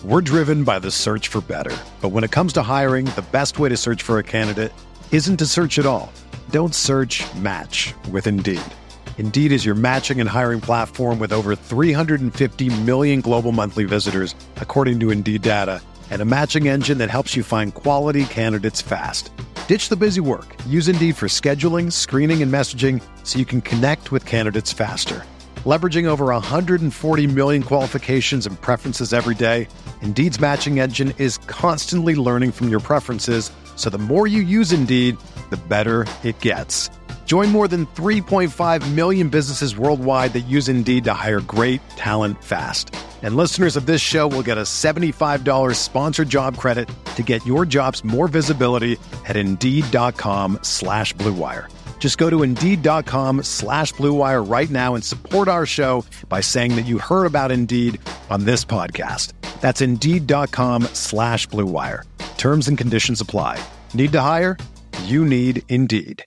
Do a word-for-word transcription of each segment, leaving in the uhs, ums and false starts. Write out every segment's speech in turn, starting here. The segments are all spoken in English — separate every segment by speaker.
Speaker 1: We're driven by the search for better. But when it comes to hiring, the best way to search for a candidate isn't to search at all. Don't search, match with Indeed. Indeed is your matching and hiring platform with over three hundred fifty million global monthly visitors, according to Indeed data, and a matching engine that helps you find quality candidates fast. Ditch the busy work. Use Indeed for scheduling, screening, and messaging so you can connect with candidates faster. Leveraging over one hundred forty million qualifications and preferences every day, Indeed's matching engine is constantly learning from your preferences, so the more you use Indeed, the better it gets. Join more than three point five million businesses worldwide that use Indeed to hire great talent fast. And listeners of this show will get a seventy-five dollars sponsored job credit to get your jobs more visibility at Indeed.com slash Blue Wire. Just go to Indeed.com slash Blue Wire right now and support our show by saying that you heard about Indeed on this podcast. That's Indeed.com slash Blue Wire. Terms and conditions apply. Need to hire? You need Indeed.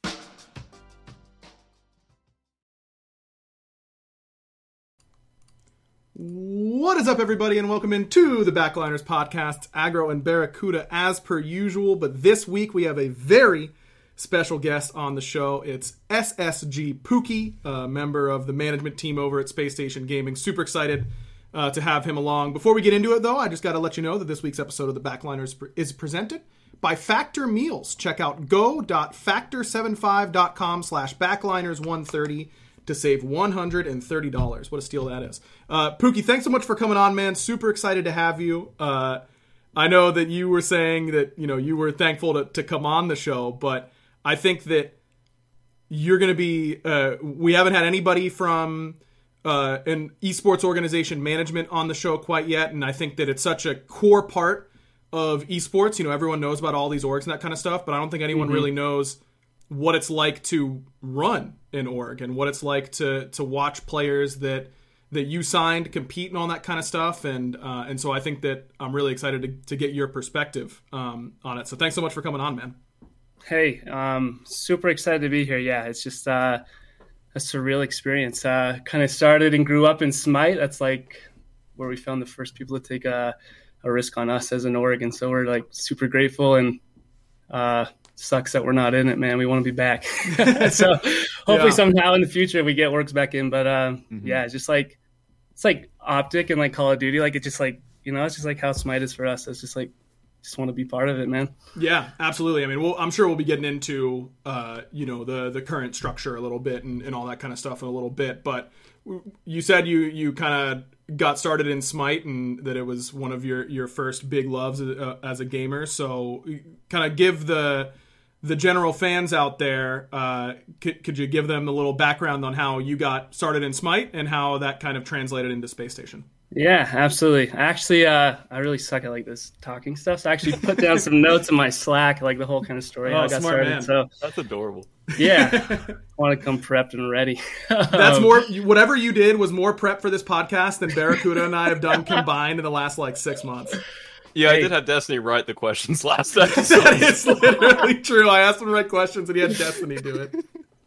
Speaker 2: What is up, everybody, and welcome into the Backliners podcast. Agro and Barracuda as per usual, but this week we have a very special guest on the show. It's S S G Pookie, a member of the management team over at Space Station Gaming. Super excited uh, to have him along. Before we get into it, though, I just got to let you know that this week's episode of the Backliners is presented by Factor Meals. Check out go dot factor seven five dot com slash backliners one thirty to save one hundred thirty dollars. What a steal that is. Uh, Pookie, thanks so much for coming on, man. Super excited to have you. Uh, I know that you were saying that, you know, you were thankful to, to come on the show, but I think that you're going to be, uh, we haven't had anybody from uh, an esports organization management on the show quite yet. And I think that it's such a core part of esports. You know, everyone knows about all these orgs and that kind of stuff, but I don't think anyone mm-hmm. really knows what it's like to run an org and what it's like to, to watch players that, that you signed compete and all that kind of stuff. And, uh, and so I think that I'm really excited to, to get your perspective um, on it. So thanks so much for coming on, man.
Speaker 3: Hey, um, super excited to be here. Yeah, it's just uh, a surreal experience. Uh, kind of started and grew up in Smite. That's like where we found the first people to take a, a risk on us as an org. And so we're like super grateful, and uh, sucks that we're not in it, man. We want to be back. So hopefully yeah. somehow in the future we get orgs back in. But uh, mm-hmm. yeah, it's just like, it's like Optic and like Call of Duty. Like it's just like, you know, it's just like how Smite is for us. It's just like, just want to be part of it, man. Yeah, absolutely. I mean, we'll, I'm sure we'll be getting into, uh, you know, the the current structure a little bit and, and all that kind of stuff in a little bit. But you said you you kind of got started in Smite and that it was one of your, your first big loves uh, as a gamer. So kind of give the the general fans out there, uh, could, could you give them a little background on how you got started in Smite and how that kind of translated into Space Station? Yeah, absolutely. Actually, uh, I really suck at like this talking stuff. So I actually put down some notes in my Slack, like the whole kind of story.
Speaker 2: Oh,
Speaker 3: how I got
Speaker 2: smart
Speaker 3: started.
Speaker 2: Man.
Speaker 3: So
Speaker 4: that's adorable.
Speaker 3: Yeah, I want to come prepped and ready.
Speaker 2: That's more. Whatever you did was more prep for this podcast than Barracuda and I have done combined in the last like six months.
Speaker 4: Yeah, hey. I did have Destiny write the questions last episode.
Speaker 2: That is literally true. I asked him to write questions and he had Destiny do it.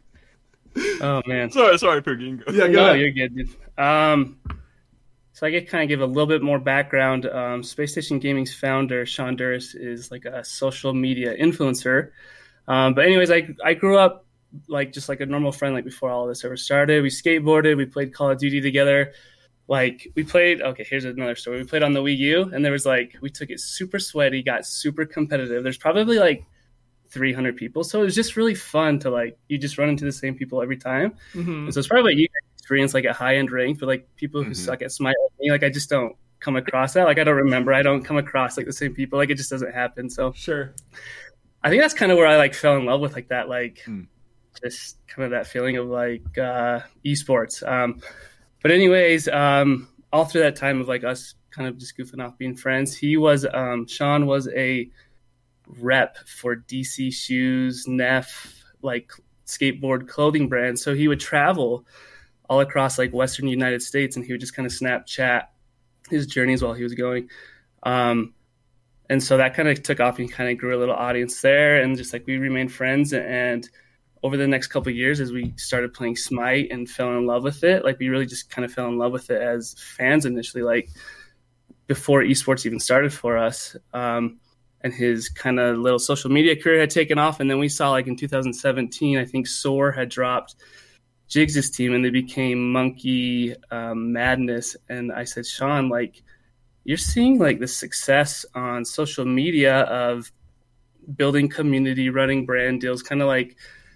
Speaker 3: Oh man,
Speaker 4: sorry, sorry, Pookie.
Speaker 2: Yeah, go
Speaker 3: no,
Speaker 2: ahead.
Speaker 3: You're good, dude. Um. So I could kind of give a little bit more background. Um, Space Station Gaming's founder, Sean Duras, is like a social media influencer. Um, but anyways, I I grew up like just like a normal friend like before all of this ever started. We skateboarded, we played Call of Duty together. Like we played, okay, here's another story. We played on the Wii U, and there was like, we took it super sweaty, got super competitive. There's probably like three hundred people. So it was just really fun to like, you just run into the same people every time. Mm-hmm. And so it's probably what you experience like a high end rank, but like people who mm-hmm. suck at Smite, like, me, like I just don't come across that. Like I don't remember, I don't come across like the same people. Like it just doesn't happen. So
Speaker 2: sure.
Speaker 3: I think that's kind of where I like fell in love with like that, like mm. just kind of that feeling of like uh, esports. Um, but anyways, um, all through that time of like us kind of just goofing off being friends, he was, um, Sean was a rep for D C Shoes, Neff, like skateboard clothing brands. So he would travel all across like Western United States, and he would just kind of Snapchat his journeys while he was going. Um, and so that kind of took off and kind of grew a little audience there, and just like we remained friends. And over the next couple of years, as we started playing Smite and fell in love with it, like we really just kind of fell in love with it as fans initially. Like before esports even started for us. Um, and his kind of little social media career had taken off. And then we saw like in two thousand seventeen, I think Soar had dropped Jigs' team and they became Monkey um, Madness. And I said, Sean, like, you're seeing like the success on social media of building community, running brand deals, kind of like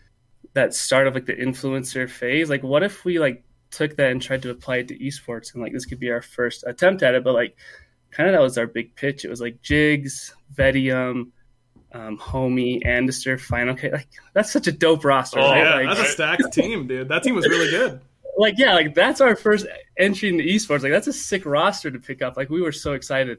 Speaker 3: that start of like the influencer phase. Like, what if we like took that and tried to apply it to esports and like this could be our first attempt at it? But like, kind of that was our big pitch. It was like Jigs, Vedium, um, Homie, Andister, Final K. Like, that's such a dope roster.
Speaker 2: Oh,
Speaker 3: right?
Speaker 2: yeah,
Speaker 3: Like,
Speaker 2: that's a stacked team, dude. That team was really good.
Speaker 3: Like, yeah, like that's our first entry into esports. Like, that's a sick roster to pick up. Like, we were so excited.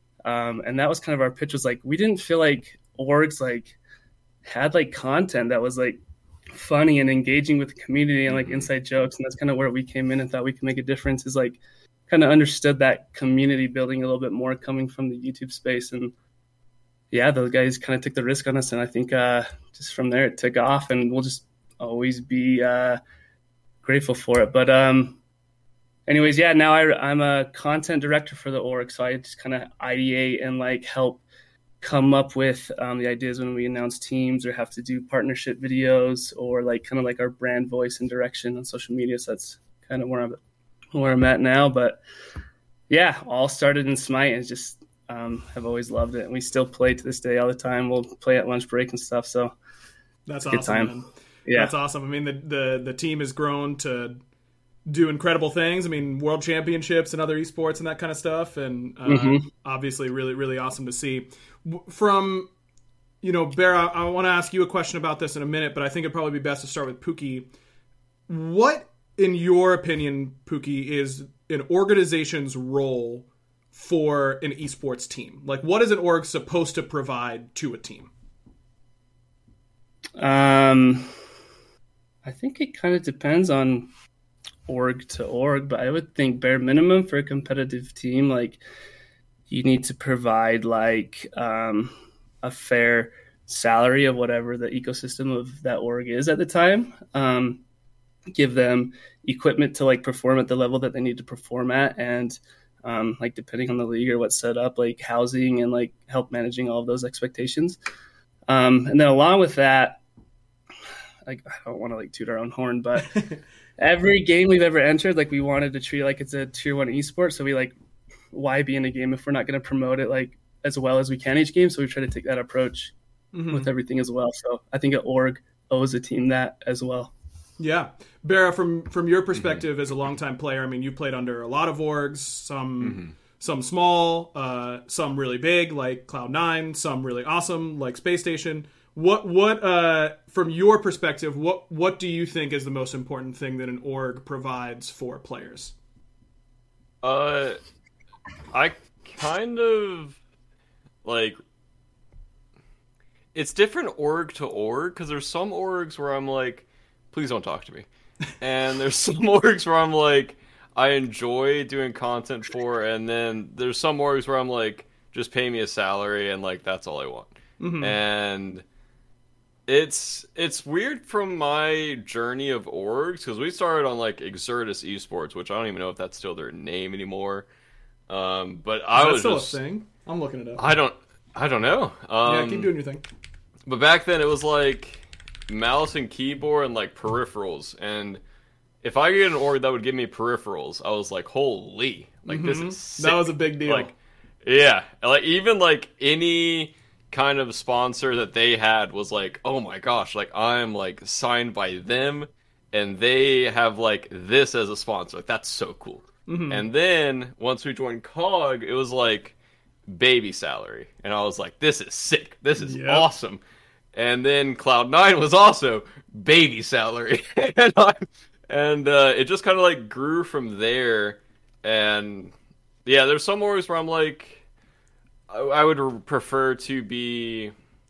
Speaker 3: Um, and that was kind of our pitch, was like, we didn't feel like orgs like had like content that was like funny and engaging with the community and like inside jokes. And that's kind of where we came in and thought we could make a difference, is like kind of understood that community building a little bit more coming from the YouTube space. And yeah, those guys kind of took the risk on us. And I think uh, just from there it took off, and we'll just always be uh, grateful for it. But um, anyways, yeah, now I, I'm a content director for the org. So I just kind of ideate and like help come up with um, the ideas when we announce teams or have to do partnership videos, or like kind of like our brand voice and direction on social media. So that's kind of where I'm where I'm at now. But yeah, all started in Smite and just um, have always loved it. And we still play to this day all the time. We'll play at lunch break and stuff. So
Speaker 2: that's
Speaker 3: it's a
Speaker 2: awesome,
Speaker 3: good time.
Speaker 2: man.
Speaker 3: Yeah,
Speaker 2: that's awesome. I mean, the, the, the team has grown to do incredible things. I mean, world championships and other esports and that kind of stuff. And uh,
Speaker 3: Mhm.
Speaker 2: obviously really, really awesome to see. From, you know, Bear, I, I want to ask you a question about this in a minute, but I think it'd probably be best to start with Pookie. What, in your opinion, Pookie, is an organization's role for an esports team? Like, what is an org supposed to provide to a team?
Speaker 3: Um, I think it kind of depends on org to org, but I would think bare minimum for a competitive team, like you need to provide like um, a fair salary of whatever the ecosystem of that org is at the time. Um, give them equipment to like perform at the level that they need to perform at, and um, like depending on the league or what's set up, like housing and like help managing all of those expectations. Um, and then along with that, like I don't want to like toot our own horn, but every game we've ever entered, like we wanted to treat it like it's a tier one esport. So we like, why be in a game if we're not going to promote it like as well as we can each game? So we try to take that approach mm-hmm. with everything as well. So I think an org owes a team that as well.
Speaker 2: Yeah. Barra, from from your perspective mm-hmm. as a longtime player, I mean, you played under a lot of orgs, some mm-hmm. some small, uh, some really big, like Cloud nine, some really awesome, like Space Station. What what uh, from your perspective, what what do you think is the most important thing that an org provides for players?
Speaker 4: Uh, I kind of like it's different org to org, because there's some orgs where I'm like, please don't talk to me. And there's some orgs where I'm like, I enjoy doing content for, and then there's some orgs where I'm like, just pay me a salary and like that's all I want. Mm-hmm. And it's it's weird from my journey of orgs, because we started on like Exertus Esports, which I don't even know if that's still their name anymore. Um, but
Speaker 2: Is
Speaker 4: I
Speaker 2: that
Speaker 4: was
Speaker 2: still
Speaker 4: just
Speaker 2: a thing? I'm looking it up.
Speaker 4: I don't I don't know. Um,
Speaker 2: yeah, keep doing your thing.
Speaker 4: But back then it was like mouse and keyboard and like peripherals, and if I get an org that would give me peripherals, I was like, holy, like mm-hmm. this is sick.
Speaker 2: That was a big deal.
Speaker 4: Like, yeah, like even like any kind of sponsor that they had was like, oh my gosh, like I'm like signed by them and they have like this as a sponsor. Like that's so cool. Mm-hmm. And then once we joined C O G, it was like baby salary, and I was like, this is sick, this is yep. awesome. And then Cloud nine was also baby salary. and I, and uh, it just kind of like grew from there. And yeah, there's some orgs where I'm like, I, I would prefer to be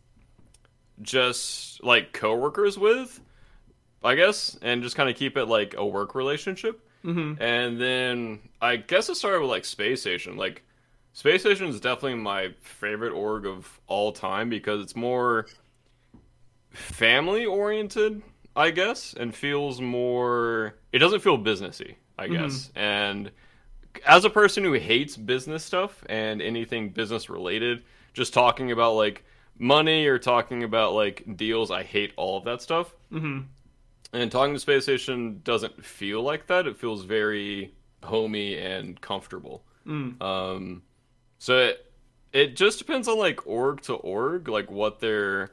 Speaker 4: just like coworkers with, I guess, and just kind of keep it like a work relationship. Mm-hmm. And then I guess it started with like Space Station. Like Space Station is definitely my favorite org of all time, because it's more family oriented, I guess, and feels more, it doesn't feel businessy, I guess. Mm-hmm. And as a person who hates business stuff and anything business related, just talking about like money or talking about like deals, I hate all of that stuff.
Speaker 2: Mm-hmm.
Speaker 4: And talking to Space Station doesn't feel like that. It feels very homey and comfortable.
Speaker 2: Mm.
Speaker 4: Um, so it, it just depends on like org to org, like what their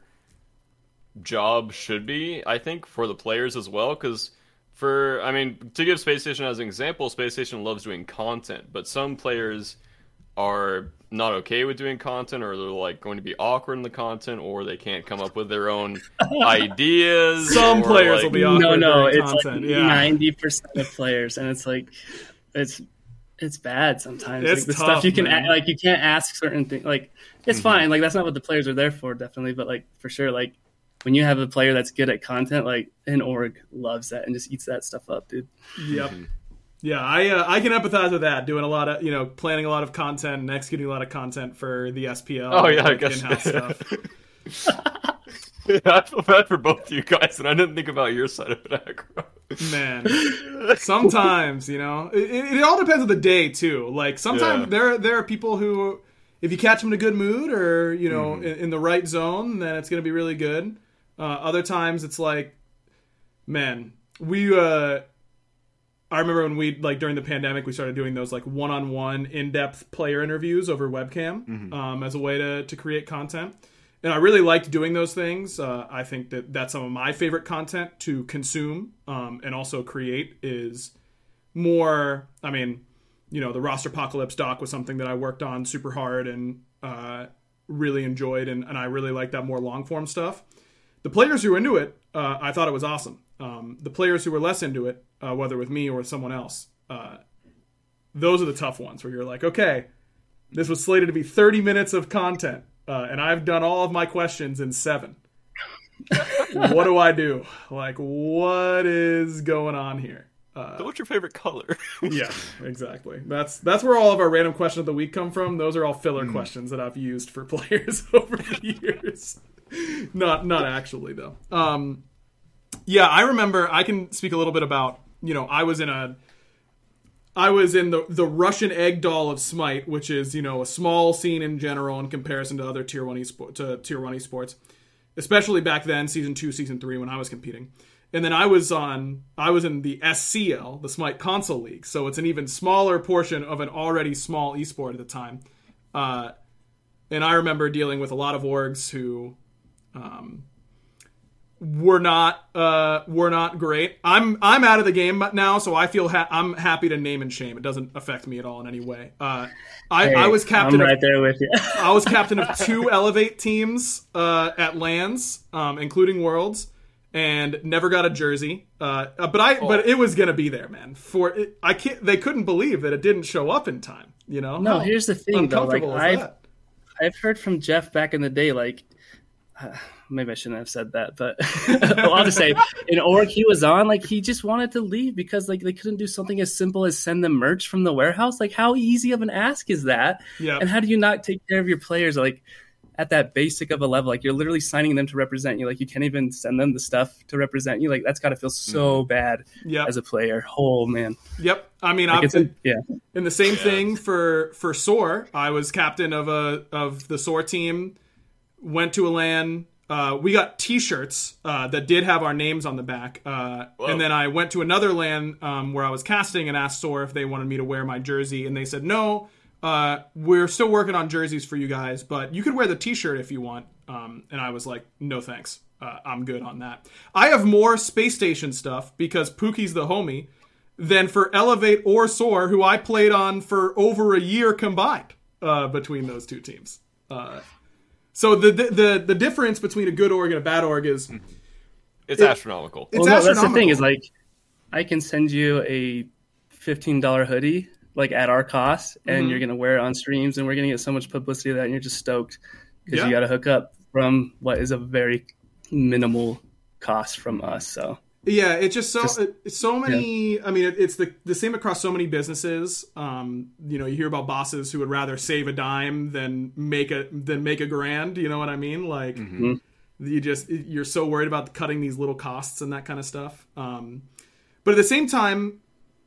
Speaker 4: job should be, I think, for the players as well. Because for, I mean, to give Space Station as an example, Space Station loves doing content, but some players are not okay with doing content, or they're like going to be awkward in the content, or they can't come up with their own ideas.
Speaker 2: Some
Speaker 4: or,
Speaker 2: players
Speaker 4: like,
Speaker 2: will be awkward
Speaker 3: no, no,
Speaker 2: during
Speaker 3: it's
Speaker 2: content.
Speaker 3: like
Speaker 2: yeah.
Speaker 3: ninety percent of players, and it's like it's it's bad sometimes.
Speaker 2: It's
Speaker 3: like the
Speaker 2: tough,
Speaker 3: stuff you can
Speaker 2: man.
Speaker 3: a- like you can't ask certain things. Like it's
Speaker 4: Mhm.
Speaker 3: fine. Like that's not what the players are there for, definitely. But like for sure, like when you have a player that's good at content, like an org loves that and just eats that stuff up, dude.
Speaker 2: Yep. Yeah, I uh, I can empathize with that. Doing a lot of you know planning a lot of content and executing a lot of content for the S P L.
Speaker 4: Oh yeah, I
Speaker 2: like,
Speaker 4: guess.
Speaker 2: in-house stuff.
Speaker 4: Yeah, I feel bad for both of you guys, and I didn't think about your side of it, Agro.
Speaker 2: Man, sometimes you know it, it, it all depends on the day too. Like sometimes
Speaker 4: Yeah.
Speaker 2: there there are people who, if you catch them in a good mood or you know
Speaker 4: Mhm.
Speaker 2: in, in the right zone, then it's going to be really good. Uh, other times it's like, man, we. Uh, I remember when we like during the pandemic we started doing those like one-on-one in-depth player interviews over webcam
Speaker 4: Mhm.
Speaker 2: um, as a way to to create content. And I really liked doing those things. Uh, I think that that's some of my favorite content to consume um, and also create is more, I mean, you know, the Roster Apocalypse doc was something that I worked on super hard and uh, really enjoyed, and, and I really like that more long-form stuff. The players who were into it, uh, I thought it was awesome. Um, the players who were less into it, uh, whether with me or with someone else, uh, those are the tough ones where you're like, okay, this was slated to be thirty minutes of content. Uh, and I've done all of my questions in seven. What do I do? Like, what is going on here? Uh,
Speaker 4: So what's your favorite color?
Speaker 2: yeah, exactly. That's that's where all of our random questions of the week come from. Those are all filler questions that I've used for players over the years. not not actually though. Um, yeah, I remember. I can speak a little bit about. You know, I was in a. I was in the the Russian egg doll of Smite, which is you know a small scene in general in comparison to other tier one esport, to tier one esports, especially back then, season two, season three, when I was competing. And then I was on, I was in the S C L, the Smite Console League, so it's an even smaller portion of an already small esport at the time. Uh, and I remember dealing with a lot of orgs who um, were not uh, were not great. I'm I'm out of the game now, so I feel ha- I'm happy to name and shame. It doesn't affect me at all in any way. Uh, I,
Speaker 3: Hey,
Speaker 2: I was captain.
Speaker 3: I'm right
Speaker 2: of,
Speaker 3: there with you.
Speaker 2: I was captain of two Elevate teams uh, at LANs, um, including Worlds, and never got a jersey. Uh, but I,
Speaker 3: Oh.
Speaker 2: but it was gonna be there, man. For it, I can't. They couldn't believe that it didn't show up in time. You know?
Speaker 3: No,
Speaker 2: How
Speaker 3: here's the thing, though. Like,
Speaker 2: uncomfortable is
Speaker 3: I've
Speaker 2: that?
Speaker 3: I've heard from Jeff back in the day, like, uh, maybe I shouldn't have said that, but well, I'll just say, in org he was on, like, he just wanted to leave because, like, they couldn't do something as simple as send them merch from the warehouse. Like, how easy of an ask is that?
Speaker 2: Yeah.
Speaker 3: And how do you not take care of your players, like, at that basic of a level? Like, you're literally signing them to represent you. Like, you can't even send them the stuff to represent you. Like, that's got to feel so bad
Speaker 2: Yep.
Speaker 3: as a player. Oh, man.
Speaker 2: Yep. I mean,
Speaker 3: Like,
Speaker 2: I've
Speaker 3: it's a, yeah.
Speaker 2: And the same thing for for Soar. I was captain of a of the Soar team. Went to a LAN. Uh, we got T-shirts uh, that did have our names on the back. Uh, and then I went to another LAN um, where I was casting and asked Soar if they wanted me to wear my jersey, and they said no. Uh, we're still working on jerseys for you guys, but you could wear the T-shirt if you want. Um, and I was like, no thanks. Uh, I'm good on that. I have more Space Station stuff because Pookie's the homie than for Elevate or Soar, who I played on for over a year combined uh, between those two teams. Uh, so the, the the the difference between a good org and a bad org is
Speaker 4: It's
Speaker 2: It-
Speaker 4: astronomical.
Speaker 2: it's
Speaker 3: Well, no, that's the
Speaker 2: astronomical.
Speaker 3: thing is, like, I can send you a fifteen dollars hoodie, like, at our cost, and
Speaker 2: Mhm.
Speaker 3: you're going to wear it on streams, and we're going to get so much publicity of that, and you're just stoked because
Speaker 2: Yeah.
Speaker 3: you got to hook up from what is a very minimal cost from us. So,
Speaker 2: Yeah, it's just so
Speaker 3: Just-
Speaker 2: it, so many. I mean, it, it's the the same across so many businesses. Um, you know, you hear about bosses who would rather save a dime than make a than make a grand. You know what I mean? Like,
Speaker 3: Mhm.
Speaker 2: you just you're so worried about cutting these little costs and that kind of stuff. Um, but at the same time,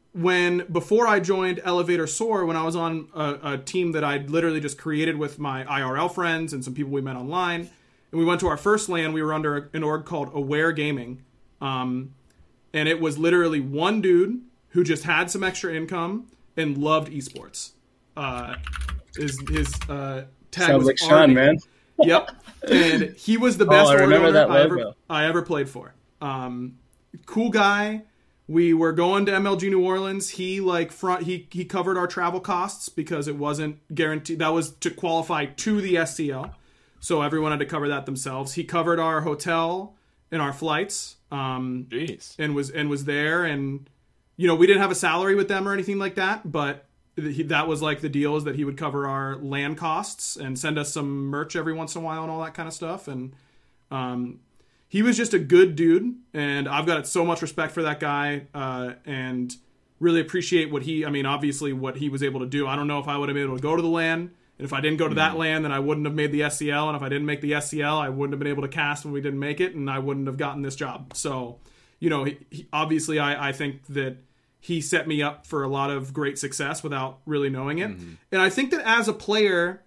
Speaker 2: when before I joined Elevator Soar, when I was on a, a team that I'd literally just created with my I R L friends and some people we met online, and we went to our first LAN, we were under an org called Aware Gaming, um, and it was literally one dude who just had some extra income and loved esports. Uh, his his uh, tag
Speaker 3: Sounds
Speaker 2: was
Speaker 3: like Sean,
Speaker 2: Arnie.
Speaker 3: man.
Speaker 2: Yep, and he was the best
Speaker 3: Oh, I
Speaker 2: org
Speaker 3: remember
Speaker 2: owner
Speaker 3: that
Speaker 2: I ever
Speaker 3: logo.
Speaker 2: I ever played for. Um, cool guy. We were going to M L G New Orleans. He like front he he covered our travel costs because it wasn't guaranteed. That was to qualify to the S C L, so everyone had to cover that themselves. He covered our hotel and our flights. Um,
Speaker 4: Jeez.
Speaker 2: and was and was there, and you know, we didn't have a salary with them or anything like that, but he, that was like the deal, is that he would cover our LAN costs and send us some merch every once in a while and all that kind of stuff. And um, he was just a good dude, and I've got so much respect for that guy, uh, and really appreciate what he, I mean, obviously what he was able to do. I don't know if I would have been able to go to the LAN, and if I didn't go to that LAN, then I wouldn't have made the S C L, and if I didn't make the S C L, I wouldn't have been able to cast when we didn't make it, and I wouldn't have gotten this job. So, you know, he, he, obviously I, I think that he set me up for a lot of great success without really knowing it. Mm-hmm. And I think that as a player,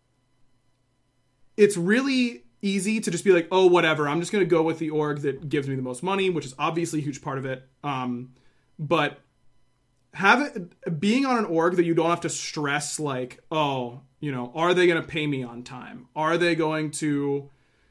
Speaker 2: it's really easy to just be like, oh, whatever, I'm just going to go with the org that gives me the most money, which is obviously a huge part of it. Um, but have it, being on an org that you don't have to stress like, oh, you know, are they going to pay me on time? Are they going to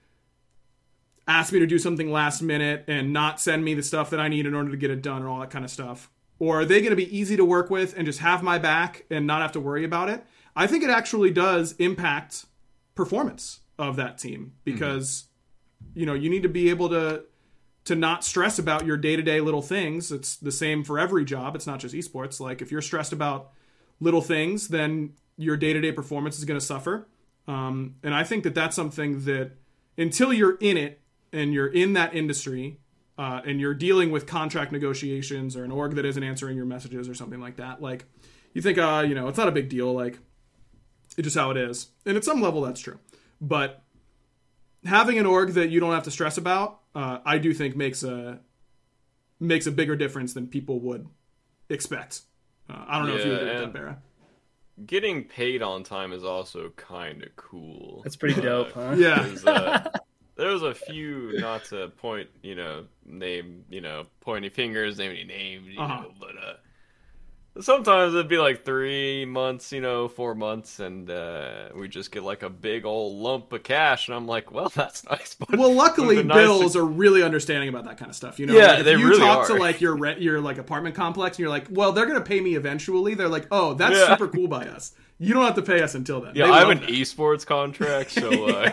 Speaker 2: ask me to do something last minute and not send me the stuff that I need in order to get it done and all that kind of stuff? Or are they going to be easy to work with and just have my back and not have to worry about it? I think it actually does impact performance of that team, because, mm-hmm. you know, you need to be able to to not stress about your day-to-day little things. It's the same for every job. It's not just esports. Like, if you're stressed about little things, then your day-to-day performance is going to suffer. Um, and I think that that's something that, until you're in it and you're in that industry, Uh, and you're dealing with contract negotiations or an org that isn't answering your messages or something like that, like, you think, uh, you know, it's not a big deal. Like, it's just how it is. And at some level, that's true. But having an org that you don't have to stress about, uh, I do think makes a makes a bigger difference than people would expect. Uh, I don't know
Speaker 4: yeah,
Speaker 2: if you agree with that, Barra.
Speaker 4: Getting paid on time is also kind of cool.
Speaker 3: That's pretty dope, huh?
Speaker 2: Yeah.
Speaker 4: uh, There was a few, not to point, you know, name, you know, pointy fingers, name any names, you
Speaker 2: uh-huh.
Speaker 4: know, but uh, sometimes it'd be like three months, you know, four months, and uh, we just get like a big old lump of cash, and I'm like, well, that's nice. But
Speaker 2: well, luckily,
Speaker 4: nice
Speaker 2: bills
Speaker 4: to...
Speaker 2: are really understanding about that kind of stuff. You know,
Speaker 4: yeah,
Speaker 2: like if
Speaker 4: they
Speaker 2: you
Speaker 4: really
Speaker 2: talk
Speaker 4: are.
Speaker 2: to like your rent, your like apartment complex, and you're like, well, they're gonna pay me eventually. They're like, oh, that's
Speaker 4: yeah.
Speaker 2: super cool by us. You don't have to pay us until then.
Speaker 4: Yeah,
Speaker 2: They
Speaker 4: I have
Speaker 2: love
Speaker 4: an
Speaker 2: that.
Speaker 4: esports contract, so uh,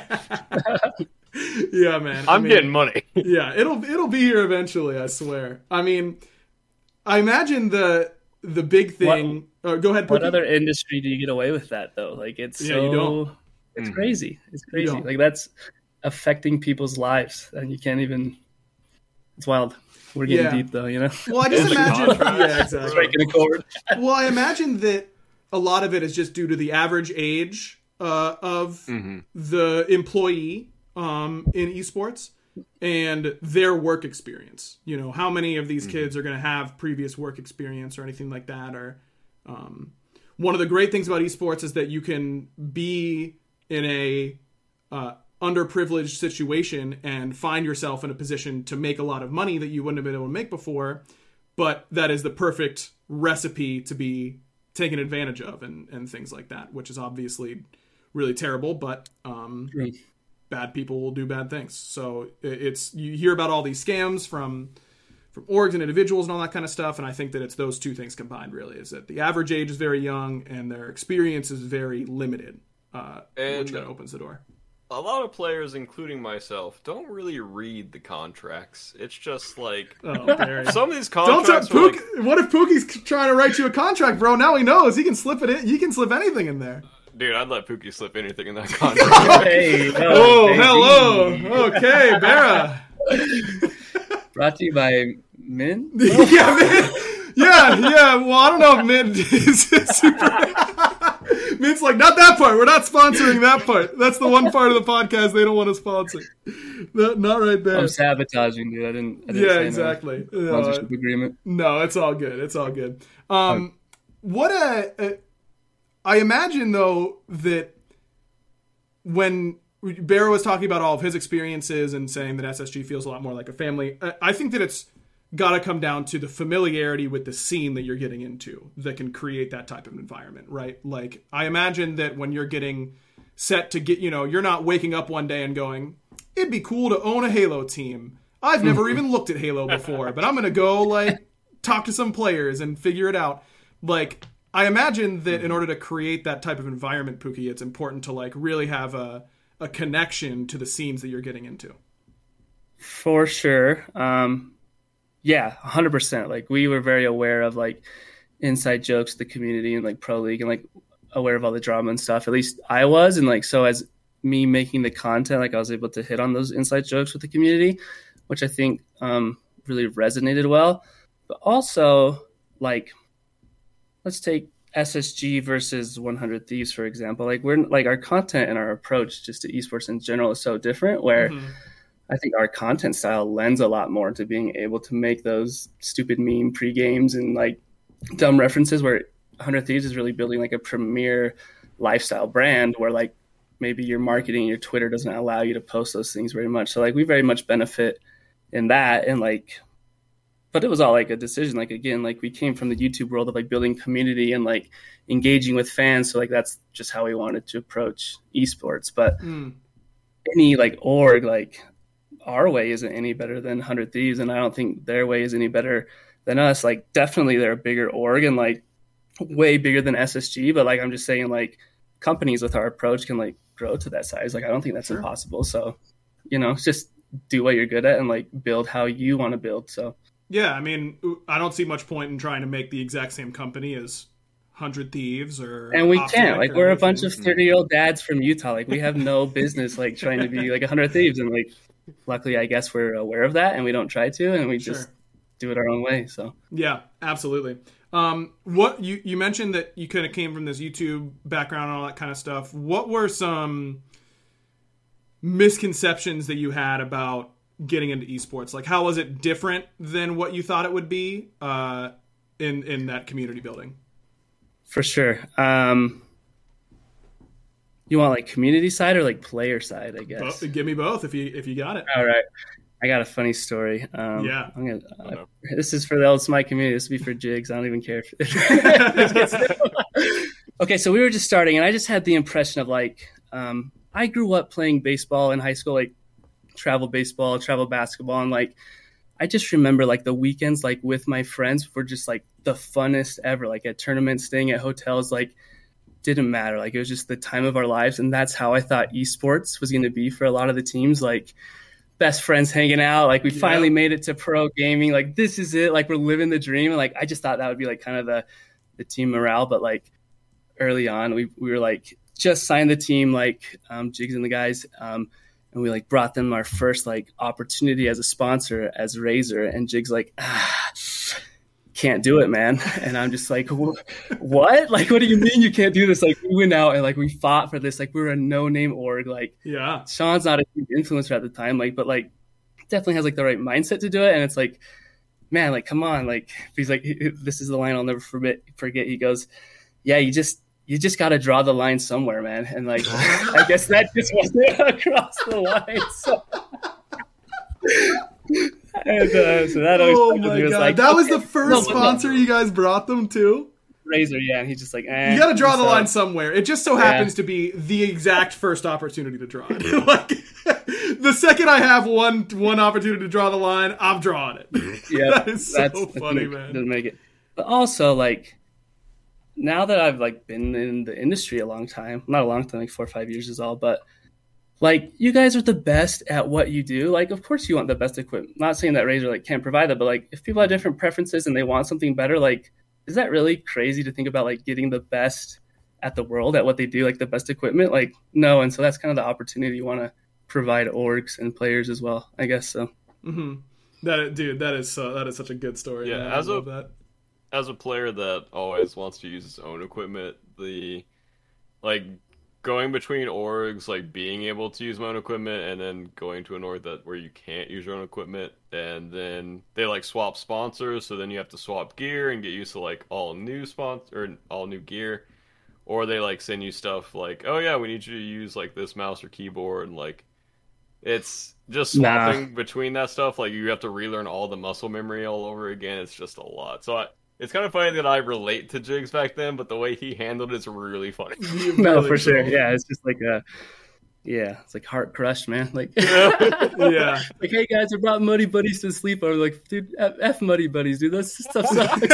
Speaker 2: yeah, man.
Speaker 4: I'm
Speaker 2: I mean,
Speaker 4: getting money.
Speaker 2: yeah, it'll it'll be here eventually. I swear. I mean, I imagine the the big thing. What, uh, go ahead.
Speaker 3: What
Speaker 2: Pookie.
Speaker 3: other industry do you get away with that though? Like, it's
Speaker 2: Yeah,
Speaker 3: so
Speaker 2: you don't.
Speaker 3: it's
Speaker 4: Mm.
Speaker 3: crazy. It's
Speaker 2: You
Speaker 3: crazy.
Speaker 2: don't.
Speaker 3: Like, that's affecting people's lives, and you can't even. It's wild. We're getting
Speaker 2: Yeah.
Speaker 3: deep though, you know.
Speaker 2: Well, I just
Speaker 4: Those are
Speaker 2: imagine.
Speaker 4: contracts.
Speaker 2: Yeah, exactly.
Speaker 3: Striking a chord.
Speaker 2: Well, I imagine that a lot of it is just due to the average age uh, of
Speaker 4: Mm-hmm.
Speaker 2: the employee um, in esports and their work experience. You know, how many of these kids are going to have previous work experience or anything like that? Or um, one of the great things about esports is that you can be in a uh, underprivileged situation and find yourself in a position to make a lot of money that you wouldn't have been able to make before. But that is the perfect recipe to be taken advantage of and, and things like that, which is obviously really terrible, but um,
Speaker 3: Right.
Speaker 2: bad people will do bad things. So it's, you hear about all these scams from from orgs and individuals and all that kind of stuff, and I think that it's those two things combined, really, is that the average age is very young and their experience is very limited, uh,
Speaker 4: And-
Speaker 2: which then opens the door.
Speaker 4: A lot of players, including myself, don't really read the contracts. It's just like
Speaker 2: Oh, Barry.
Speaker 4: some of these
Speaker 2: Don't tell
Speaker 4: contracts. are
Speaker 2: Pook.
Speaker 4: like,
Speaker 2: What if Pookie's trying to write you a contract, bro? Now he knows he can slip it in. He can slip anything in there.
Speaker 4: dude, I'd let Pookie slip anything in that contract.
Speaker 3: Hey,
Speaker 2: Oh,
Speaker 3: baby.
Speaker 2: hello. Okay, Barra.
Speaker 3: Brought to you by Min.
Speaker 2: yeah, man. Yeah, yeah. Well, I don't know if Mint is super. Mint Vince like, not that part. We're not sponsoring that part. That's the one part of the podcast they don't want to sponsor. No, not right there.
Speaker 3: I'm sabotaging, dude. I didn't. I didn't
Speaker 2: Yeah,
Speaker 3: say
Speaker 2: exactly.
Speaker 3: No.
Speaker 2: No,
Speaker 3: Sponsorship agreement.
Speaker 2: No, it's all good. It's all good. Um, what a, a, I imagine though that when Bear was talking about all of his experiences and saying that S S G feels a lot more like a family, I, I think that it's got to come down to the familiarity with the scene that you're getting into that can create that type of environment, right? Like, I imagine that when you're getting set to get, you know, you're not waking up one day and going, it'd be cool to own a Halo team. I've never even looked at Halo before, but I'm going to go, like, talk to some players and figure it out. Like, I imagine that in order to create that type of environment, Pookie, it's important to, like, really have a, a connection to the scenes that you're getting into.
Speaker 3: For sure. Um, yeah, one hundred percent. Like, we were very aware of, like, inside jokes, the community, and, like, Pro League, and, like, aware of all the drama and stuff. At least I was. And, like, so as me making the content, like, I was able to hit on those inside jokes with the community, which I think um, really resonated well. But also, like, let's take S S G versus one hundred Thieves, for example. Like, we're like, our content and our approach just to esports in general is so different, where mm-hmm. I think our content style lends a lot more to being able to make those stupid meme pre-games and, like, dumb references, where one hundred Thieves is really building, like, a premier lifestyle brand where, like, maybe your marketing, your Twitter doesn't allow you to post those things very much. So, like, we very much benefit in that. And, like, but it was all, like, a decision. Like, again, like, we came from the YouTube world of, like, building community and, like, engaging with fans. So, like, that's just how we wanted to approach esports. But mm. any, like, org, like, our way isn't any better than one hundred Thieves, and I don't think their way is any better than us. Like, definitely they're a bigger org and, like, way bigger than S S G, but, like, I'm just saying, like, companies with our approach can, like, grow to that size. Like, I don't think that's sure. impossible. So, you know, just do what you're good at and, like, build how you want to build. So
Speaker 2: yeah, I mean, I don't see much point in trying to make the exact same company as one hundred Thieves or
Speaker 3: and we can't. Like, we're a bunch of thirty-year-old dads from Utah. Like, we have no business, like, trying to be like one hundred Thieves, and, like, luckily, I guess we're aware of that and we don't try to, and we sure. just do it our own way. So
Speaker 2: yeah, absolutely. Um, what you, you mentioned that you kind of came from this YouTube background and all that kind of stuff. What were some misconceptions that you had about getting into esports? Like, how was it different than what you thought it would be uh, in, in that community building?
Speaker 3: For sure. Um, you want, like, community side or, like, player side, I guess?
Speaker 2: Both, give me both if you if you got it.
Speaker 3: All right. I got a funny story. Um,
Speaker 2: yeah.
Speaker 3: I'm gonna, uh, this is for the old Smite community. This will be for Jigs. I don't even care. If okay, so we were just starting, and I just had the impression of, like, um, I grew up playing baseball in high school, like, travel baseball, travel basketball, and, like, I just remember, like, the weekends, like, with my friends were just, like, the funnest ever. Like, at tournaments, staying at hotels, like, didn't matter. Like, it was just the time of our lives, and that's how I thought esports was going to be for a lot of the teams. Like, best friends hanging out. Like, we yeah. finally made it to pro gaming. Like, this is it. Like, we're living the dream. And, like, I just thought that would be, like, kind of the the team morale. But, like, early on, we we were, like, just signed the team, like, um, Jigs and the guys, um, and we, like, brought them our first, like, opportunity as a sponsor as Razer, and Jigs like, ah, can't do it, man. And I'm just like, what? Like, what do you mean you can't do this? Like, we went out and, like, we fought for this. Like, we were a no-name org. Like,
Speaker 2: yeah,
Speaker 3: Sean's not a huge influencer at the time, like, but, like, definitely has, like, the right mindset to do it. And it's like, man, like, come on. Like, he's like, this is the line I'll never forget. Forget. He goes, yeah, you just, you just got to draw the line somewhere, man. And, like, I guess that just wasn't across the line. So. And, uh, so that always
Speaker 2: oh my god, like, that was okay. the first no, sponsor no. you guys brought them to?
Speaker 3: Razer, yeah, and he's just like, eh,
Speaker 2: you got to draw the line somewhere. It just so happens yeah. to be the exact first opportunity to draw it. Like, the second I have one one opportunity to draw the line, I'm drawing it.
Speaker 3: Yeah,
Speaker 2: that is so that's, funny,
Speaker 3: that's
Speaker 2: man.
Speaker 3: Doesn't make it. But also, like, now that I've, like, been in the industry a long time, not a long time, like four or five years is all, but, like, you guys are the best at what you do. Like, of course you want the best equipment. Not saying that Razer, like, can't provide that, but, like, if people have different preferences and they want something better, like, is that really crazy to think about, like, getting the best at the world at what they do, like, the best equipment? Like, no. And so that's kind of the opportunity you want to provide orgs and players as well, I guess so.
Speaker 2: Mm-hmm. That dude, that is so, that is such a good story.
Speaker 4: Yeah,
Speaker 2: man.
Speaker 4: as
Speaker 2: I
Speaker 4: a
Speaker 2: love that.
Speaker 4: as a player that always wants to use his own equipment, the like going between orgs, like being able to use my own equipment, and then going to an org that where you can't use your own equipment, and then they like swap sponsors, so then you have to swap gear and get used to like all new sponsor or all new gear, or they like send you stuff like, oh yeah, we need you to use like this mouse or keyboard, and like it's just swapping nah. between that stuff. Like you have to relearn all the muscle memory all over again. It's just a lot. So I. It's kind of funny that I relate to Jigs back then, but the way he handled it's really funny.
Speaker 3: No, really for sure. Yeah, it's just like a, yeah, it's like heart crushed, man. Like,
Speaker 2: yeah,
Speaker 3: like, hey guys, I brought Muddy Buddies to sleep. I was like, dude, F, F Muddy Buddies, dude. That stuff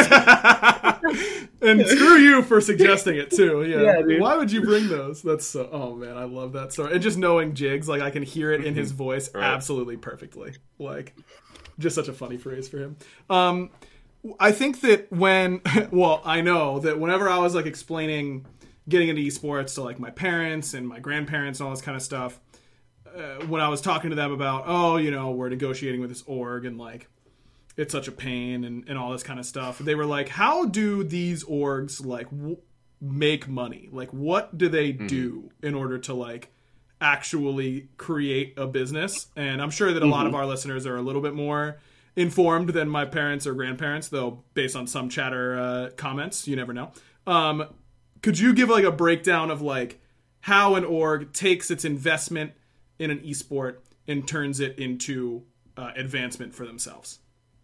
Speaker 3: sucks.
Speaker 2: And screw you for suggesting it too. Yeah,
Speaker 3: yeah dude.
Speaker 2: Why would you bring those? That's so. Oh man, I love that story. And just knowing Jigs, like I can hear it in his voice right. absolutely perfectly. Like, just such a funny phrase for him. Um. I think that when, well, I know that whenever I was like explaining getting into esports to like my parents and my grandparents and all this kind of stuff, uh, when I was talking to them about, oh, you know, we're negotiating with this org and like it's such a pain and, and all this kind of stuff, they were like, how do these orgs like w- make money? Like, what do they do mm-hmm. in order to like actually create a business? And I'm sure that a mm-hmm. lot of our listeners are a little bit more informed than my parents or grandparents, though based on some chatter uh, comments, you never know. Um, could you give like a breakdown of like how an org takes its investment in an esport and turns it into uh, advancement for themselves?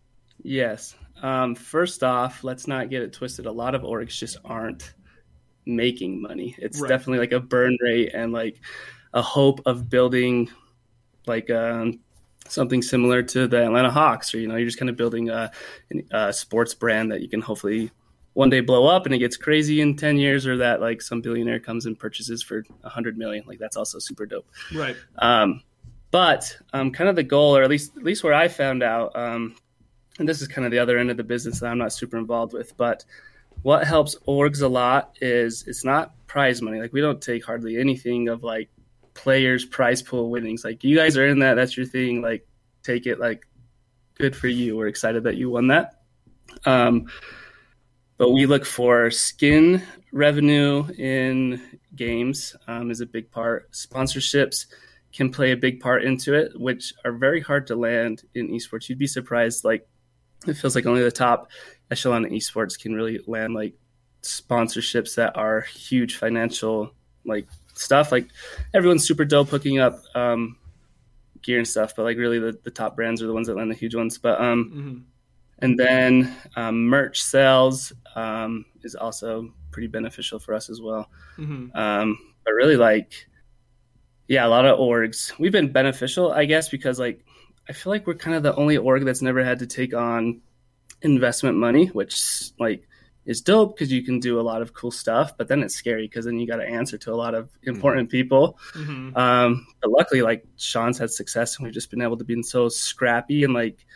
Speaker 3: Yes. Um, first off, let's not get it twisted. A lot of orgs just aren't making money. It's right. definitely like a burn rate and like a hope of building like um something similar to the Atlanta Hawks, or, you know, you're just kind of building a, a sports brand that you can hopefully one day blow up and it gets crazy in ten years, or that like some billionaire comes and purchases for a hundred million. Like that's also super dope.
Speaker 2: Right.
Speaker 3: Um, but um, kind of the goal, or at least, at least where I found out, um, and this is kind of the other end of the business that I'm not super involved with, but what helps orgs a lot is it's not prize money. Like we don't take hardly anything of like players prize pool winnings. Like you guys are in that, that's your thing, like take it, like good for you, we're excited that you won that. Um but we look for skin revenue in games um, is a big part. Sponsorships can play a big part into it, which are very hard to land in esports. You'd be surprised, like it feels like only the top echelon of esports can really land like sponsorships that are huge financial like stuff. Like everyone's super dope hooking up um gear and stuff, but like really the, the top brands are the ones that land the huge ones. But um mm-hmm. and then um merch sales um is also pretty beneficial for us as well. Mm-hmm. Um but really like yeah a lot of orgs we've been beneficial, I guess, because like I feel like we're kind of the only org that's never had to take on investment money, which like is dope because you can do a lot of cool stuff, but then it's scary because then you got to answer to a lot of important mm-hmm. people. Mm-hmm. Um, but luckily, like Sean's had success, and we've just been able to be so scrappy and like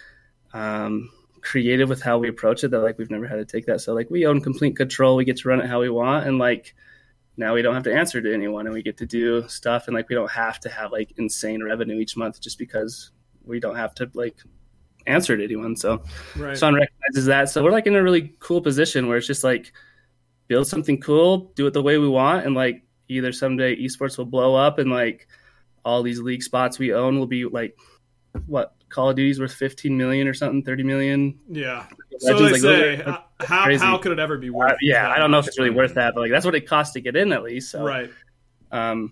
Speaker 3: um, creative with how we approach it that like we've never had to take that. So like we own complete control. We get to run it how we want, and like now we don't have to answer to anyone, and we get to do stuff, and like we don't have to have like insane revenue each month just because we don't have to like answer to anyone. So right. Sean recognizes that. So we're like in a really cool position where it's just like build something cool, do it the way we want, and like either someday esports will blow up and like all these league spots we own will be like what Call of Duty's worth fifteen million or something, thirty million.
Speaker 2: Yeah. So they like, say, how, how how could it ever be worth?
Speaker 3: Uh, yeah, I don't know if it's really worth that, but like that's what it costs to get in at least. So,
Speaker 2: right.
Speaker 3: Um.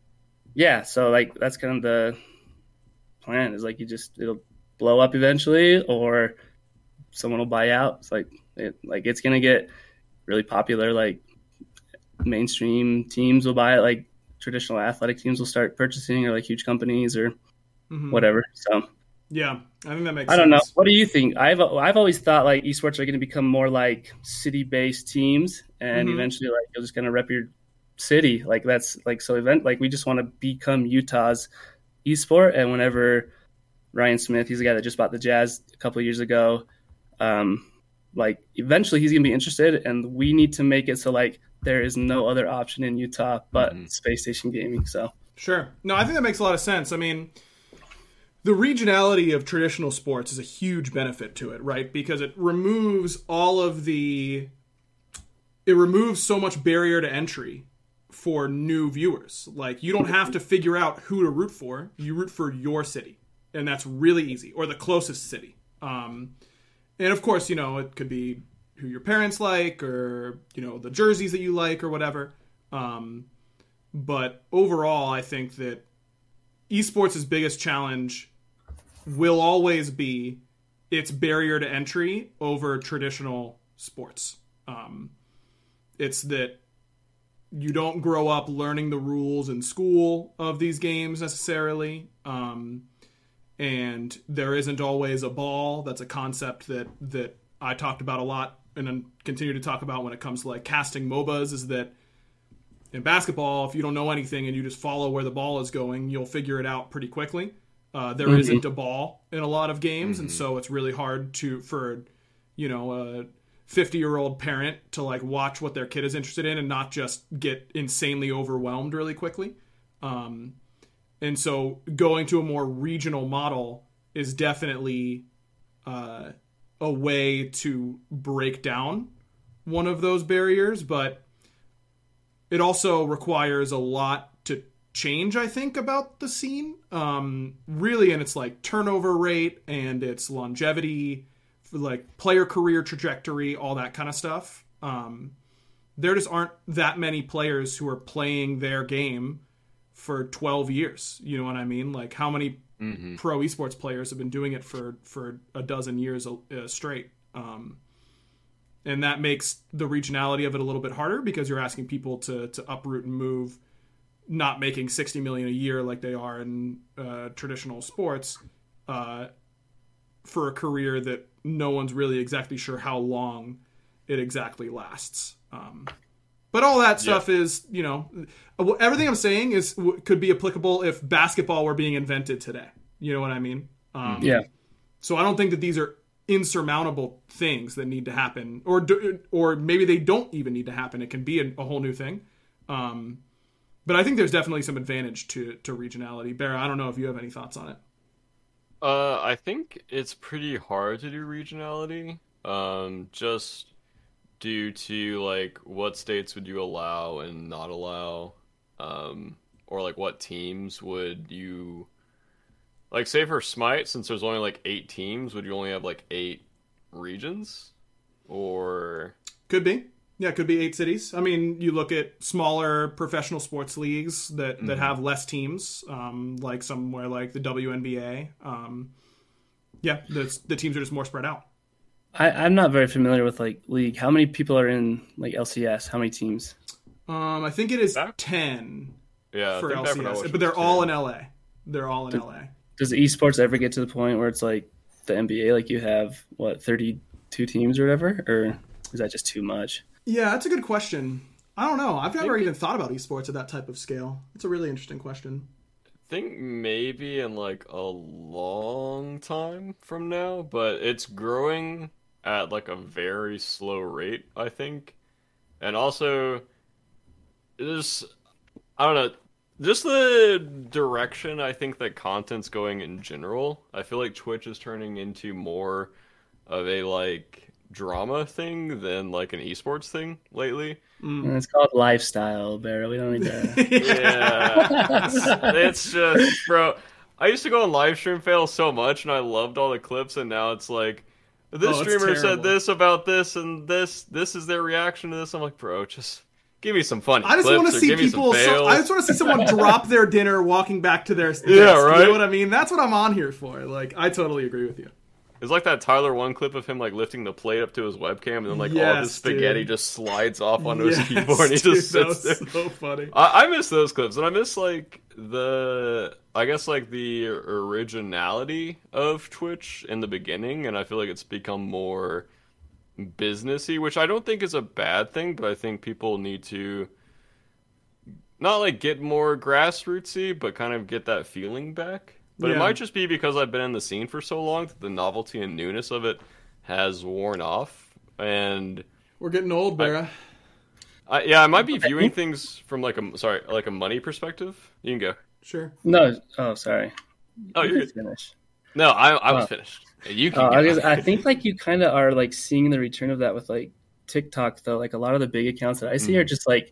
Speaker 3: Yeah. So like that's kind of the plan. Is like you just it'll blow up eventually, or someone will buy out. It's like it like it's gonna get really popular. Like mainstream teams will buy it. Like traditional athletic teams will start purchasing, or like huge companies or mm-hmm. whatever. So
Speaker 2: yeah, I think that makes.
Speaker 3: I
Speaker 2: sense.
Speaker 3: don't know. What do you think? I've I've always thought like esports are going to become more like city-based teams, and mm-hmm. eventually like you're just going to rep your city. Like that's like so event. Like we just want to become Utah's esport, and whenever Ryan Smith, he's the guy that just bought the Jazz a couple of years ago. Um, like eventually he's gonna be interested, and we need to make it so like there is no other option in Utah but mm-hmm. Space Station Gaming. So
Speaker 2: sure, no, I think that makes a lot of sense. I mean, the regionality of traditional sports is a huge benefit to it, right? Because it removes all of the, it removes so much barrier to entry for new viewers. Like, you don't have to figure out who to root for. You root for your city, and that's really easy, or the closest city. Um, and of course, you know, it could be who your parents like, or, you know, the jerseys that you like, or whatever. Um, but overall, I think that esports' biggest challenge will always be its barrier to entry over traditional sports. Um, it's that you don't grow up learning the rules in school of these games necessarily. Um, and there isn't always a ball. That's a concept that, that I talked about a lot and then continue to talk about when it comes to like casting M O B As, is that in basketball, if you don't know anything and you just follow where the ball is going, you'll figure it out pretty quickly. Uh, there mm-hmm. isn't a ball in a lot of games. Mm-hmm. And so it's really hard to, for, you know, a fifty year old parent to like watch what their kid is interested in and not just get insanely overwhelmed really quickly. Um, and so going to a more regional model is definitely uh, a way to break down one of those barriers, but it also requires a lot to change, I think, about the scene. Um, really, and it's like turnover rate and its longevity, like player career trajectory, all that kind of stuff. Um, there just aren't that many players who are playing their game for twelve years. You know what I mean? Like, how many mm-hmm. pro esports players have been doing it for, for a dozen years uh, straight? Um, and that makes the regionality of it a little bit harder, because you're asking people to, to uproot and move, not making sixty million a year like they are in uh, traditional sports, uh, for a career that no one's really exactly sure how long it exactly lasts. Um, but all that stuff yeah. is, you know, everything I'm saying is could be applicable if basketball were being invented today. You know what I mean? Um,
Speaker 3: yeah.
Speaker 2: So I don't think that these are insurmountable things that need to happen, or do, or maybe they don't even need to happen. It can be a, a whole new thing. Um, but I think there's definitely some advantage to to regionality. Bear, I don't know if you have any thoughts on it.
Speaker 4: Uh, I think it's pretty hard to do regionality, um, just due to, like, what states would you allow and not allow, um, or, like, what teams would you, like, say for Smite, since there's only, like, eight teams, would you only have, like, eight regions? Or...
Speaker 2: Could be. Yeah, it could be eight cities. I mean, you look at smaller professional sports leagues that, mm-hmm. that have less teams, um, like somewhere like the W N B A. Um, yeah, the, the teams are just more spread out.
Speaker 3: I, I'm not very familiar with like league. How many people are in like L C S? How many teams?
Speaker 2: Um, I think it is back? ten
Speaker 4: yeah,
Speaker 2: for L C S, but they're all in L A. They're all in
Speaker 3: does,
Speaker 2: L A.
Speaker 3: Does esports ever get to the point where it's like the N B A, like you have, what, thirty-two teams or whatever? Or is that just too much?
Speaker 2: Yeah, that's a good question. I don't know. I've never even thought about esports at that type of scale. It's a really interesting question.
Speaker 4: I think maybe in like a long time from now, but it's growing at like a very slow rate, I think. And also, there's, I don't know, just the direction I think that content's going in general. I feel like Twitch is turning into more of a like drama thing than like an esports thing lately.
Speaker 3: Mm. It's called lifestyle, Bear. We don't need to.
Speaker 4: Yeah, it's, it's just, bro. I used to go on live stream fail so much, and I loved all the clips, and now it's like this
Speaker 2: oh,
Speaker 4: streamer said this about this, and this. This is their reaction to this. I'm like, bro, just give me some funny.
Speaker 2: I just
Speaker 4: clips
Speaker 2: want to see people. So, I just want to see someone drop their dinner walking back to their. Desk,
Speaker 4: yeah, right.
Speaker 2: You know what I mean? That's what I'm on here for. Like, I totally agree with you.
Speaker 4: It's like that Tyler One clip of him like lifting the plate up to his webcam, and then like
Speaker 2: yes,
Speaker 4: all of his spaghetti
Speaker 2: dude.
Speaker 4: just slides off onto
Speaker 2: yes,
Speaker 4: his keyboard, and he
Speaker 2: dude,
Speaker 4: just sits
Speaker 2: that was
Speaker 4: there.
Speaker 2: So funny.
Speaker 4: I, I miss those clips, and I miss like the, I guess like the originality of Twitch in the beginning, and I feel like it's become more businessy, which I don't think is a bad thing, but I think people need to not like get more grassrootsy, but kind of get that feeling back. But yeah. It might just be because I've been in the scene for so long that the novelty and newness of it has worn off. And
Speaker 2: we're getting old, Barra.
Speaker 4: I, I, yeah, I might be viewing things from like a sorry, like a money perspective. You can go.
Speaker 2: Sure.
Speaker 3: No. Oh, sorry.
Speaker 4: Oh, you're good.
Speaker 3: Finished.
Speaker 4: No, I I was
Speaker 3: oh.
Speaker 4: finished. You can.
Speaker 3: Uh, I, guess, I think like you kind of are like seeing the return of that with like TikTok though. Like a lot of the big accounts that I see mm. are just like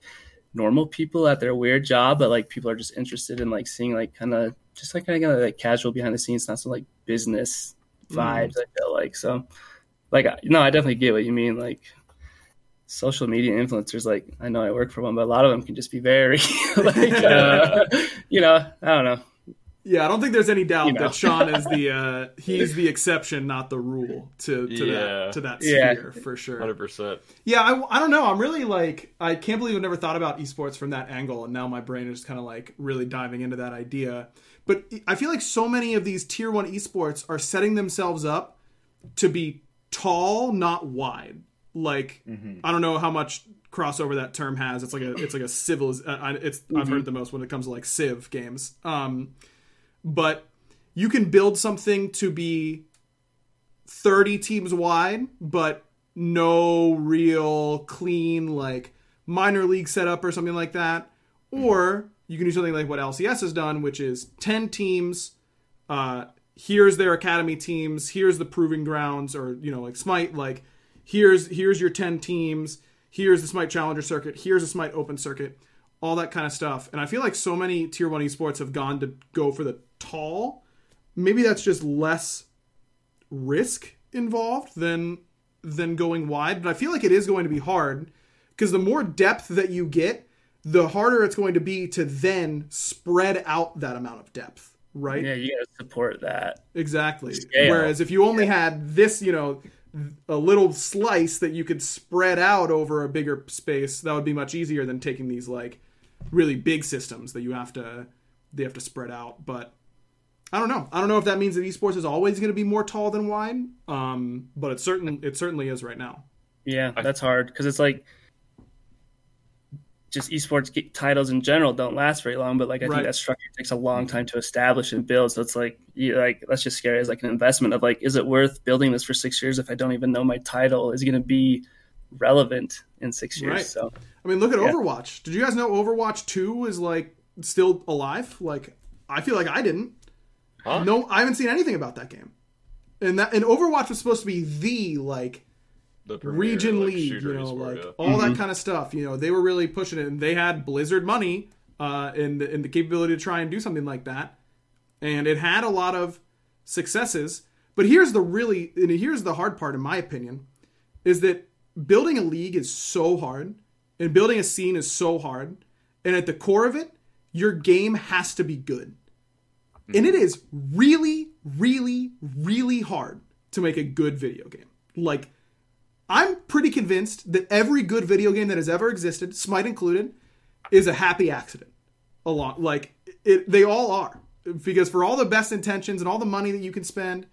Speaker 3: normal people at their weird job, but like people are just interested in like seeing like kind of just like kind of like casual behind the scenes, not so like business vibes. Mm. I feel like so, like no, I definitely get what you mean. Like social media influencers, like I know I work for one, but a lot of them can just be very like uh, you know, I don't know.
Speaker 2: Yeah, I don't think there's any doubt
Speaker 3: you know.
Speaker 2: that Sean is the uh, he's the exception, not the rule to to
Speaker 4: yeah.
Speaker 2: that to that sphere
Speaker 3: yeah.
Speaker 2: for sure.
Speaker 4: one hundred percent.
Speaker 2: Yeah, I, I don't know. I'm really like I can't believe I've never thought about esports from that angle, and now my brain is kind of like really diving into that idea. But I feel like so many of these tier one esports are setting themselves up to be tall, not wide. Like mm-hmm. I don't know how much crossover that term has. It's like a it's like a civil. Uh, it's mm-hmm. I've heard it the most when it comes to like Civ games. Um, But you can build something to be thirty teams wide, but no real clean like minor league setup or something like that. Or you can do something like what L C S has done, which is ten teams. Uh, here's their academy teams. Here's the proving grounds, or you know, like Smite. Like here's here's your ten teams. Here's the Smite Challenger Circuit. Here's the Smite Open Circuit. All that kind of stuff. And I feel like so many tier one esports have gone to go for the tall. Maybe that's just less risk involved than than going wide. But I feel like it is going to be hard because the more depth that you get, the harder it's going to be to then spread out that amount of depth, right?
Speaker 3: Yeah, you got to support that.
Speaker 2: Exactly.
Speaker 3: Scale.
Speaker 2: Whereas if you only had this, you know, a little slice that you could spread out over a bigger space, that would be much easier than taking these like really big systems that you have to they have to spread out. But I don't know. I don't know if that means that esports is always going to be more tall than wide. Um, but it certain it certainly is right now.
Speaker 3: Yeah, that's hard because it's like just esports titles in general don't last very long. But like I
Speaker 2: right.
Speaker 3: think that structure takes a long time to establish and build. So it's like you, like that's just scary as like an investment of like, is it worth building this for six years if I don't even know my title is going to be relevant in six years?
Speaker 2: Right.
Speaker 3: So
Speaker 2: I mean, look at
Speaker 3: yeah.
Speaker 2: Overwatch. Did you guys know Overwatch two is like still alive? Like I feel like I didn't. Huh? No, I haven't seen anything about that game. And that and Overwatch was supposed to be the like
Speaker 4: the premier,
Speaker 2: region
Speaker 4: like,
Speaker 2: league, you know,
Speaker 4: sport,
Speaker 2: like
Speaker 4: yeah.
Speaker 2: all
Speaker 3: mm-hmm.
Speaker 2: that kind of stuff. You know, they were really pushing it, and they had Blizzard money uh, and the, and the capability to try and do something like that. And it had a lot of successes. But here's the really, and here's the hard part, in my opinion, is that building a league is so hard, and building a scene is so hard. And at the core of it, your game has to be good. And it is really, really, really hard to make a good video game. Like, I'm pretty convinced that every good video game that has ever existed, Smite included, is a happy accident. Along, like, it, they all are. Because for all the best intentions and all the money that you can spend,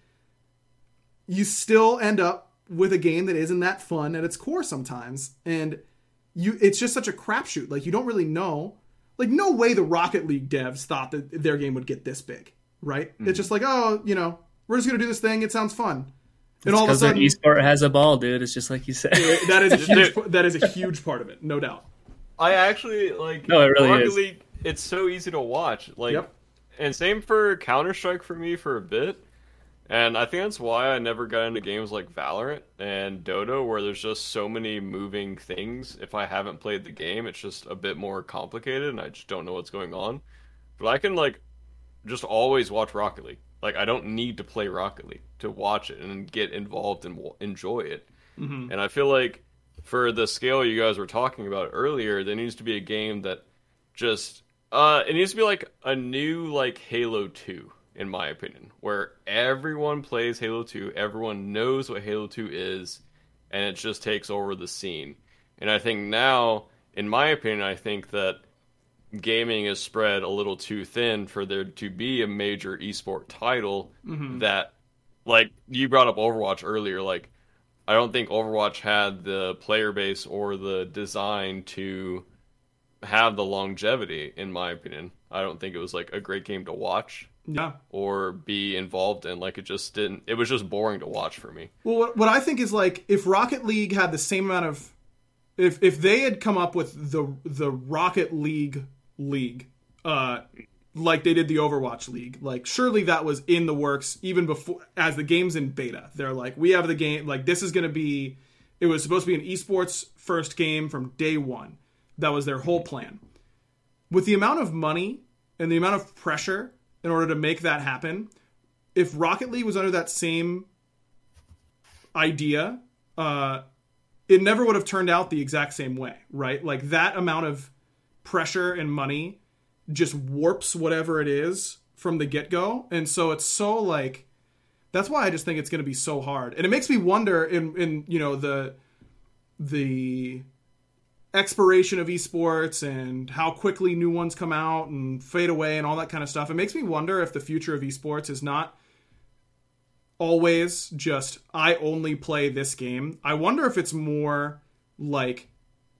Speaker 2: you still end up with a game that isn't that fun at its core sometimes. And you, it's just such a crapshoot. Like, you don't really know. Like, no way the Rocket League devs thought that their game would get this big, right? Mm-hmm. It's just like, oh, you know, we're just going to do this thing. It sounds fun. And
Speaker 3: it's
Speaker 2: all of a sudden,
Speaker 3: esport has a ball, dude. It's just like you said.
Speaker 2: that is a huge. that is a huge part of it, no doubt.
Speaker 4: I actually like.
Speaker 3: No, it really
Speaker 4: Rocket
Speaker 3: is.
Speaker 4: League, it's so easy to watch. Like,
Speaker 2: yep.
Speaker 4: And same for Counter Strike for me for a bit. And I think that's why I never got into games like Valorant and Dota, where there's just so many moving things. If I haven't played the game, it's just a bit more complicated, and I just don't know what's going on. But I can, like, just always watch Rocket League. Like, I don't need to play Rocket League to watch it and get involved and enjoy it. Mm-hmm. And I feel like for the scale you guys were talking about earlier, there needs to be a game that just... Uh, it needs to be, like, a new, like, Halo two. In my opinion, where everyone plays Halo two, everyone knows what Halo two is, and it just takes over the scene. And I think now, in my opinion, I think that gaming is spread a little too thin for there to be a major esport title mm-hmm. that, like, you brought up Overwatch earlier, like, I don't think Overwatch had the player base or the design to have the longevity, in my opinion. I don't think it was, like, a great game to watch.
Speaker 2: Yeah.
Speaker 4: Or be involved in. Like, it just didn't... It was just boring to watch for me.
Speaker 2: Well, what, what I think is, like, if Rocket League had the same amount of... If if they had come up with the the Rocket League League, uh, like they did the Overwatch League, like, surely that was in the works even before... As the game's in beta. They're like, we have the game... Like, this is going to be... It was supposed to be an esports first game from day one. That was their whole plan. With the amount of money and the amount of pressure in order to make that happen, if Rocket League was under that same idea, uh, it never would have turned out the exact same way, right? Like that amount of pressure and money just warps whatever it is from the get-go. And so it's so like, that's why I just think it's going to be so hard. And it makes me wonder in, in, you know, the, the expiration of esports and how quickly new ones come out and fade away and all that kind of stuff. It makes me wonder if the future of esports is not always just, I only play this game. I wonder if it's more like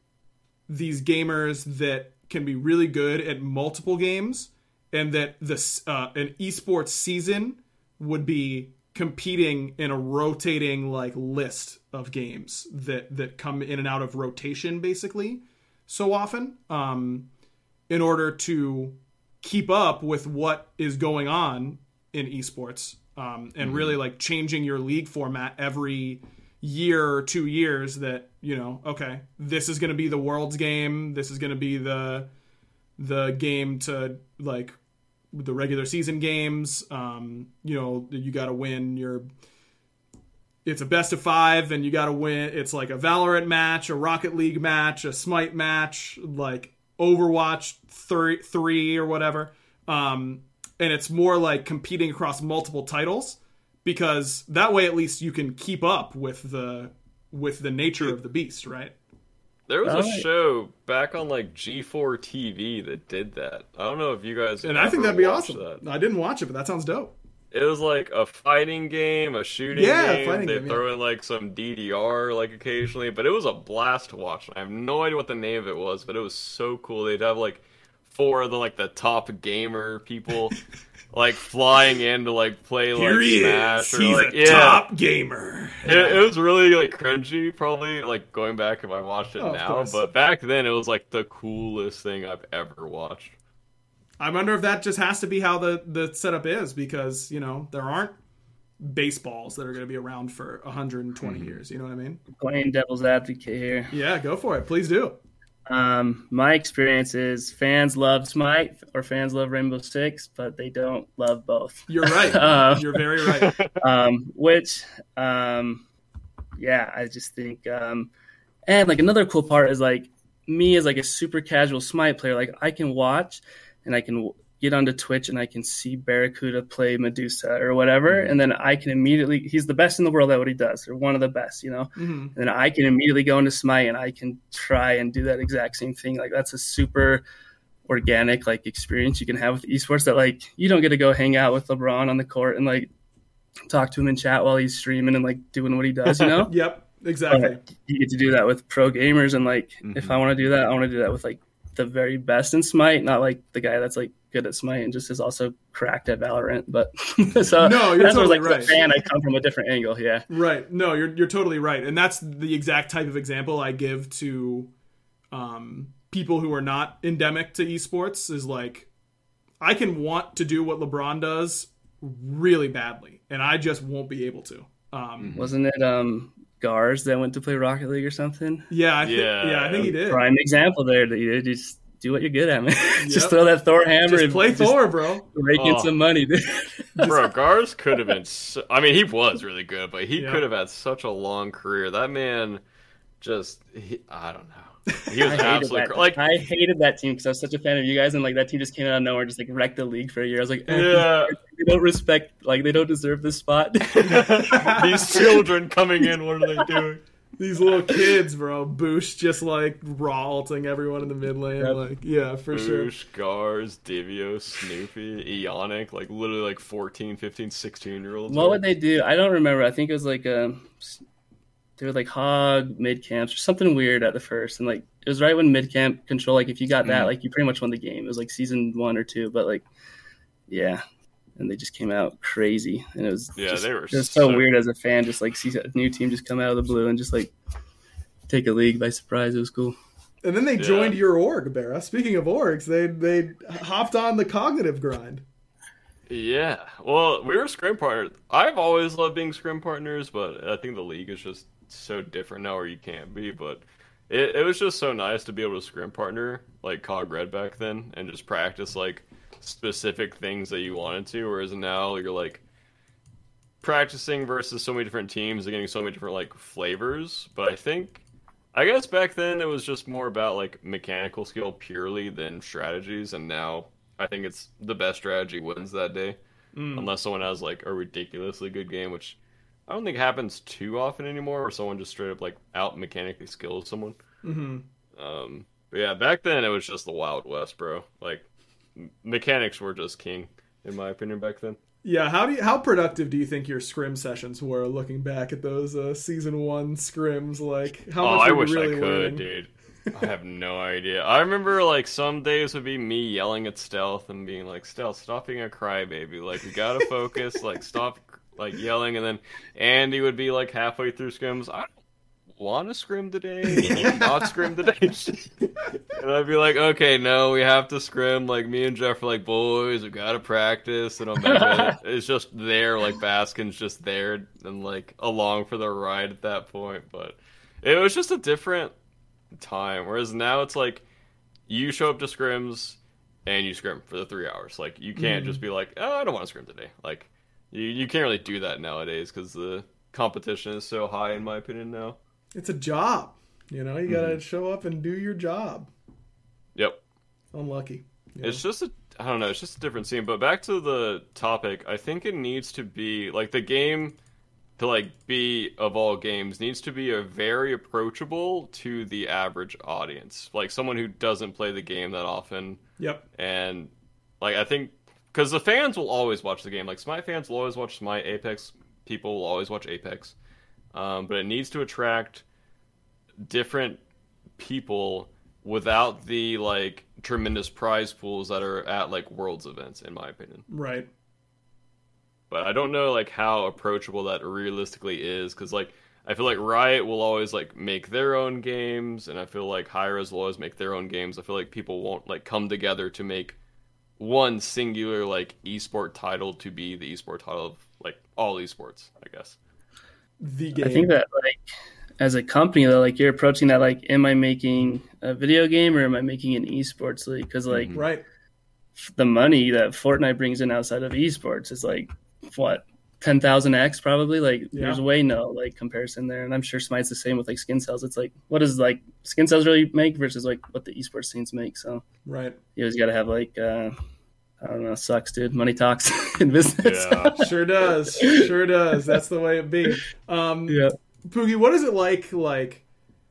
Speaker 2: these gamers that can be really good at multiple games, and that this uh, an esports season would be competing in a rotating like list of games that that come in and out of rotation basically so often, um, in order to keep up with what is going on in esports, um, and mm-hmm. really like changing your league format every year or two years. That, you know, okay, this is going to be the Worlds game. This is going to be the the game to like the regular season games. Um, you know, you got to win your. It's a best of five, and you got to win. It's like a Valorant match, a Rocket League match, a Smite match, like Overwatch three, three or whatever. Um, and it's more like competing across multiple titles, because that way at least you can keep up with the with the nature of the beast, right?
Speaker 4: There was
Speaker 3: All
Speaker 4: a
Speaker 3: right.
Speaker 4: show back on like G four T V that did that. I don't know if you guys
Speaker 2: And I think
Speaker 4: ever
Speaker 2: that'd be
Speaker 4: watched
Speaker 2: awesome.
Speaker 4: that.
Speaker 2: I didn't watch it, but that sounds dope.
Speaker 4: It was like a fighting game, a shooting
Speaker 2: Yeah,
Speaker 4: game.
Speaker 2: fighting
Speaker 4: They
Speaker 2: game,
Speaker 4: throw in like some D D R like occasionally, but it was a blast to watch. I have no idea what the name of it was, but it was so cool. They'd have like four of the like the top gamer people like flying in to like play like
Speaker 2: Here he
Speaker 4: Smash
Speaker 2: is.
Speaker 4: or
Speaker 2: He's
Speaker 4: like
Speaker 2: a
Speaker 4: yeah.
Speaker 2: top gamer.
Speaker 4: It, it was really like cringy, probably like going back if I watched it
Speaker 2: Oh, of
Speaker 4: now.
Speaker 2: course.
Speaker 4: But back then, it was like the coolest thing I've ever watched.
Speaker 2: I wonder if that just has to be how the, the setup is, because, you know, there aren't baseballs that are going to be around for one hundred twenty
Speaker 3: Mm-hmm.
Speaker 2: years. You know what I mean?
Speaker 3: Playing devil's advocate here.
Speaker 2: Yeah, go for it. Please do.
Speaker 3: Um, my experience is fans love Smite or fans love Rainbow Six, but they don't love both.
Speaker 2: You're right.
Speaker 3: Uh,
Speaker 2: You're very right.
Speaker 3: um, which, um, yeah, I just think, um, and like another cool part is like me as like a super casual Smite player, like I can watch and I can w- get onto Twitch and I can see Barracuda play Medusa or whatever,
Speaker 2: Mm-hmm.
Speaker 3: and then I can immediately, he's the best in the world at what he does, or one of the best, you know,
Speaker 2: Mm-hmm.
Speaker 3: and then I can immediately go into Smite and I can try and do that exact same thing. Like that's a super organic like experience you can have with esports that like you don't get to go hang out with LeBron on the court and like talk to him in chat while he's streaming and like doing what he does, you know.
Speaker 2: Yep, exactly.
Speaker 3: But you get to do that with pro gamers, and like
Speaker 4: Mhm.
Speaker 3: if I want to do that, I want to do that with like the very best in Smite, not like the guy that's like good at Smite and just is also cracked at Valorant. But so
Speaker 2: No, you're
Speaker 3: that's where,
Speaker 2: totally
Speaker 3: like
Speaker 2: right.
Speaker 3: as a fan, I come from a different angle. Yeah,
Speaker 2: Right. No, you're you're totally right. And that's the exact type of example I give to um, people who are not endemic to esports, is like, I can want to do what LeBron does really badly, and I just won't be able to. Um,
Speaker 3: wasn't it um Gars that went to play Rocket League or something?
Speaker 2: yeah, I think, yeah.
Speaker 4: Yeah.
Speaker 2: I think he did.
Speaker 3: Prime example there that you did. You just do what you're good at, man.
Speaker 2: Yep.
Speaker 3: Just throw that Thor hammer
Speaker 2: Just
Speaker 3: and
Speaker 2: play
Speaker 3: just
Speaker 2: Thor, bro.
Speaker 3: rake in
Speaker 4: Oh.
Speaker 3: some money, dude.
Speaker 4: Bro, Gars could have been. So, I mean, he was really good, but he
Speaker 2: Yeah.
Speaker 4: could have had such a long career. That man, just he, I don't know. He was
Speaker 3: I hated
Speaker 4: absolutely
Speaker 3: that.
Speaker 4: cr- like
Speaker 3: I hated that team because I was such a fan of you guys, and like that team just came out of nowhere, and just like wrecked the league for a year. I was like, eh,
Speaker 4: yeah.
Speaker 3: they don't respect, like they don't deserve this spot.
Speaker 4: These children coming in, what are they doing?
Speaker 2: These little kids, bro. Boosh just like raw ulting everyone in the mid lane.
Speaker 3: Yep.
Speaker 2: Like, yeah, for sure.
Speaker 4: Boosh, Gars, Divio, Snoopy, Eonic, like literally like fourteen, fifteen, sixteen year olds.
Speaker 3: What would they do? I don't remember. I think it was like um, they were like hog mid camps or something weird at the first, and like it was right when mid camp control. Like if you got that,
Speaker 4: Mhm.
Speaker 3: like you pretty much won the game. It was like season one or two, but like yeah. And they just came out crazy, and it was
Speaker 4: Yeah,
Speaker 3: just,
Speaker 4: they were
Speaker 3: it was so,
Speaker 4: so-
Speaker 3: weird as a fan, just like see a new team just come out of the blue and just like take a league by surprise. It was cool.
Speaker 2: And then they
Speaker 4: Yeah.
Speaker 2: joined your org, Barra. Speaking of orgs, they they hopped on the cognitive grind.
Speaker 4: Yeah. Well, we were scrim partners. I've always loved being scrim partners, but I think the league is just so different now where you can't be. But it, it was just so nice to be able to scrim partner like Cog Red back then and just practice like specific things that you wanted to, whereas now you're like practicing versus so many different teams and getting so many different like flavors. But I think I guess back then it was just more about like mechanical skill purely than strategies, and now I think it's the best strategy wins that day. Mm. Unless someone has like a ridiculously good game, which I don't think happens too often anymore, where someone just straight up like out mechanically skills someone.
Speaker 2: Mm-hmm.
Speaker 4: Um, but yeah, back then it was just the Wild West, bro. Like mechanics were just king, in my opinion, back then.
Speaker 2: Yeah, how do you, how productive do you think your scrim sessions were? Looking back at those uh, season one scrims, like how
Speaker 4: oh,
Speaker 2: much?
Speaker 4: I
Speaker 2: were
Speaker 4: wish
Speaker 2: you really
Speaker 4: I could,
Speaker 2: learning?
Speaker 4: dude. I have no idea. I remember like some days would be me yelling at Stealth and being like, "Stealth, stop being a crybaby. Like we gotta focus. Like stop like yelling." And then Andy would be like halfway through scrims, "I don't want to scrim today. Not scrim today." And I'd be like, "Okay, no, we have to scrim." Like me and Jeff are like, "Boys, we gotta practice." And I'm like, it's just there, like Baskin's just there and like along for the ride at that point. But it was just a different time, whereas now it's like you show up to scrims and you scrim for the three hours. Like you can't mm. just be like, "Oh, I don't want to scrim today." Like you, you can't really do that nowadays because the competition is so high, in my opinion. Now
Speaker 2: it's a job, you know. You gotta mm. show up and do your job.
Speaker 4: Yep.
Speaker 2: Unlucky. Yeah.
Speaker 4: It's just a I don't know. It's just a different scene. But back to the topic, I think it needs to be like the game. To like be of all games needs to be a very approachable to the average audience, like someone who doesn't play the game that often.
Speaker 2: Yep.
Speaker 4: And like I think because the fans will always watch the game, like Smite fans will always watch Smite, Apex people will always watch Apex, um, but it needs to attract different people without the like tremendous prize pools that are at like Worlds events, in my opinion.
Speaker 2: Right.
Speaker 4: But I don't know like how approachable that realistically is, because like I feel like Riot will always like make their own games, and I feel like Hi-Rez will always make their own games. I feel like people won't like come together to make one singular like esport title to be the esport title of like all esports, I guess.
Speaker 2: The game.
Speaker 3: I think that like as a company though, like you're approaching that like, am I making a video game or am I making an esports league? Because like
Speaker 2: mm-hmm. right,
Speaker 3: the money that Fortnite brings in outside of esports is like what ten thousand x probably. Like yeah. There's way no like comparison there, and I'm sure Smite's the same with like skin sales. It's like what does like skin sales really make versus like what the esports scenes make. So
Speaker 2: right,
Speaker 3: you always got to have like uh I don't know, sucks, dude. Money talks in business.
Speaker 4: Yeah,
Speaker 2: sure does, sure does. That's the way it be. Um,
Speaker 3: yeah,
Speaker 2: Poogie, what is it like like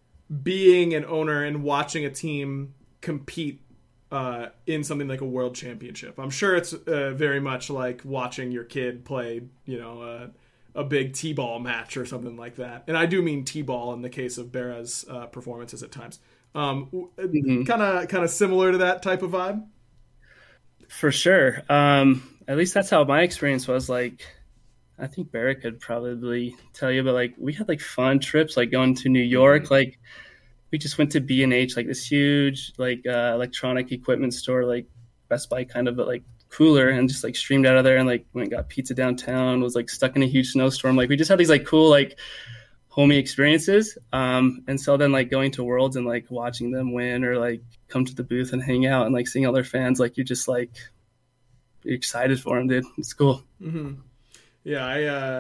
Speaker 2: being an owner and watching a team compete uh, in something like a world championship? I'm sure it's uh, very much like watching your kid play, you know, uh, a big T-ball match or something like that. And I do mean T-ball in the case of Bera's uh, performances at times. Um, kind of, kind of similar to that type of vibe.
Speaker 3: For sure. Um, at least that's how my experience was. Like, I think Bera could probably tell you, but like we had like fun trips, like going to New York, mm-hmm. like. We just went to B and H, like this huge like uh, electronic equipment store, like Best Buy kind of, but like cooler, and just like streamed out of there and like went and got pizza downtown, was like stuck in a huge snowstorm. Like we just had these like cool like homey experiences. Um, and so then like going to Worlds and like watching them win or like come to the booth and hang out and like seeing all their fans, like you're just like you're excited for them, dude. It's cool.
Speaker 2: Mm-hmm. Yeah, I uh,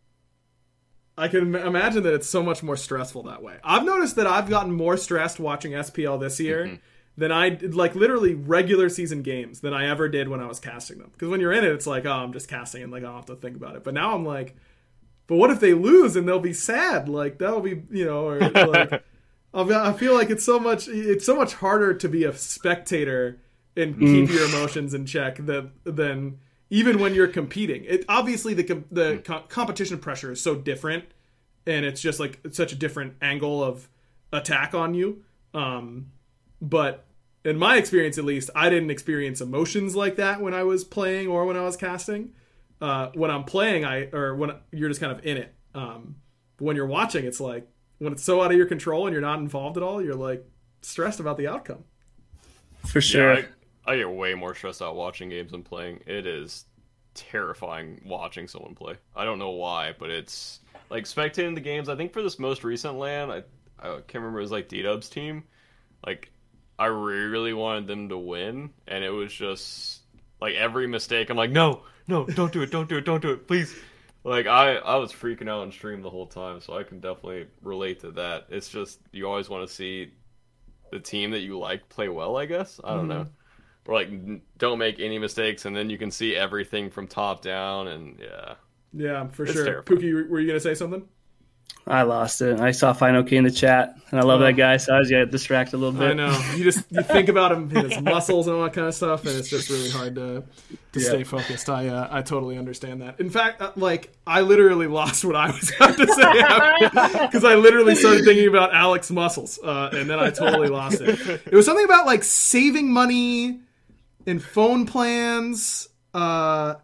Speaker 2: I can imagine that it's so much more stressful that way. I've noticed that I've gotten more stressed watching S P L this year mm-hmm. than I did, like literally regular season games than I ever did when I was casting them. Because when you're in it, it's like, oh, I'm just casting and like I don't have to think about it. But now I'm like, but what if they lose and they'll be sad? Like that'll be, you know, or like I feel like it's so much, it's so much harder to be a spectator and keep mm. your emotions in check than than. Even when you're competing, it obviously the the co- competition pressure is so different, and it's just like it's such a different angle of attack on you. Um, but in my experience, at least, I didn't experience emotions like that when I was playing or when I was casting. Uh, when I'm playing, I or when you're just kind of in it. Um, but when you're watching, it's like when it's so out of your control and you're not involved at all, you're like stressed about the outcome.
Speaker 3: For sure.
Speaker 4: Yeah, I- I get way more stressed out watching games than playing. It is terrifying watching someone play. I don't know why, but it's like spectating the games. I think for this most recent LAN, I I can't remember, it was like D-Dub's team. Like, I really wanted them to win, and it was just, like, every mistake, I'm like, no, no, don't do it, don't do it, don't do it, please. Like, I, I was freaking out on stream the whole time, so I can definitely relate to that. It's just, you always want to see the team that you like play well, I guess. I don't mm-hmm. know. Or, like, don't make any mistakes, and then you can see everything from top down, and, yeah.
Speaker 2: Yeah, for
Speaker 4: it's
Speaker 2: sure.
Speaker 4: terrifying.
Speaker 2: Pookie, were you going to say something?
Speaker 3: I lost it. I saw Fine OK in the chat, and I love oh. that guy, so I was getting distracted a little bit.
Speaker 2: I know. You just you think about him, his muscles and all that kind of stuff, and it's just really hard to to yeah. stay focused. I uh, I totally understand that. In fact, uh, like, I literally lost what I was about to say because I literally started thinking about Alex muscles, uh, and then I totally lost it. It was something about, like, saving money in phone plans. Uh,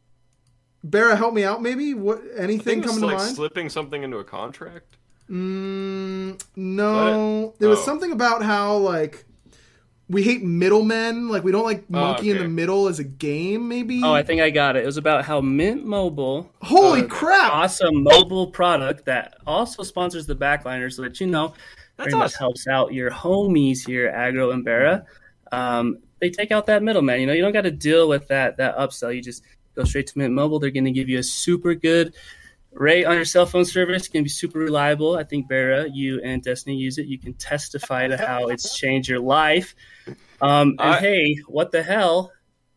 Speaker 2: Barra, help me out, maybe? What? Anything coming to
Speaker 4: like
Speaker 2: mind?
Speaker 4: Slipping something into a contract?
Speaker 2: Mm, no. There was oh. something about how, like, we hate middlemen. Like, we don't like monkey oh, okay. in the middle as a game, maybe?
Speaker 3: Oh, I think I got it. It was about how Mint Mobile...
Speaker 2: Holy
Speaker 3: uh,
Speaker 2: crap!
Speaker 3: Awesome mobile product that also sponsors the Backliners, so that, you know,
Speaker 4: That's
Speaker 3: very
Speaker 4: awesome.
Speaker 3: much helps out your homies here, Agro and Barra. Um, they take out that middleman. You know, you don't got to deal with that that upsell. You just... go straight to Mint Mobile. They're going to give you a super good rate on your cell phone service. It's going to be super reliable. I think, Barra, you and Destiny use it. You can testify to how it's changed your life. Um, and I, hey, what the hell?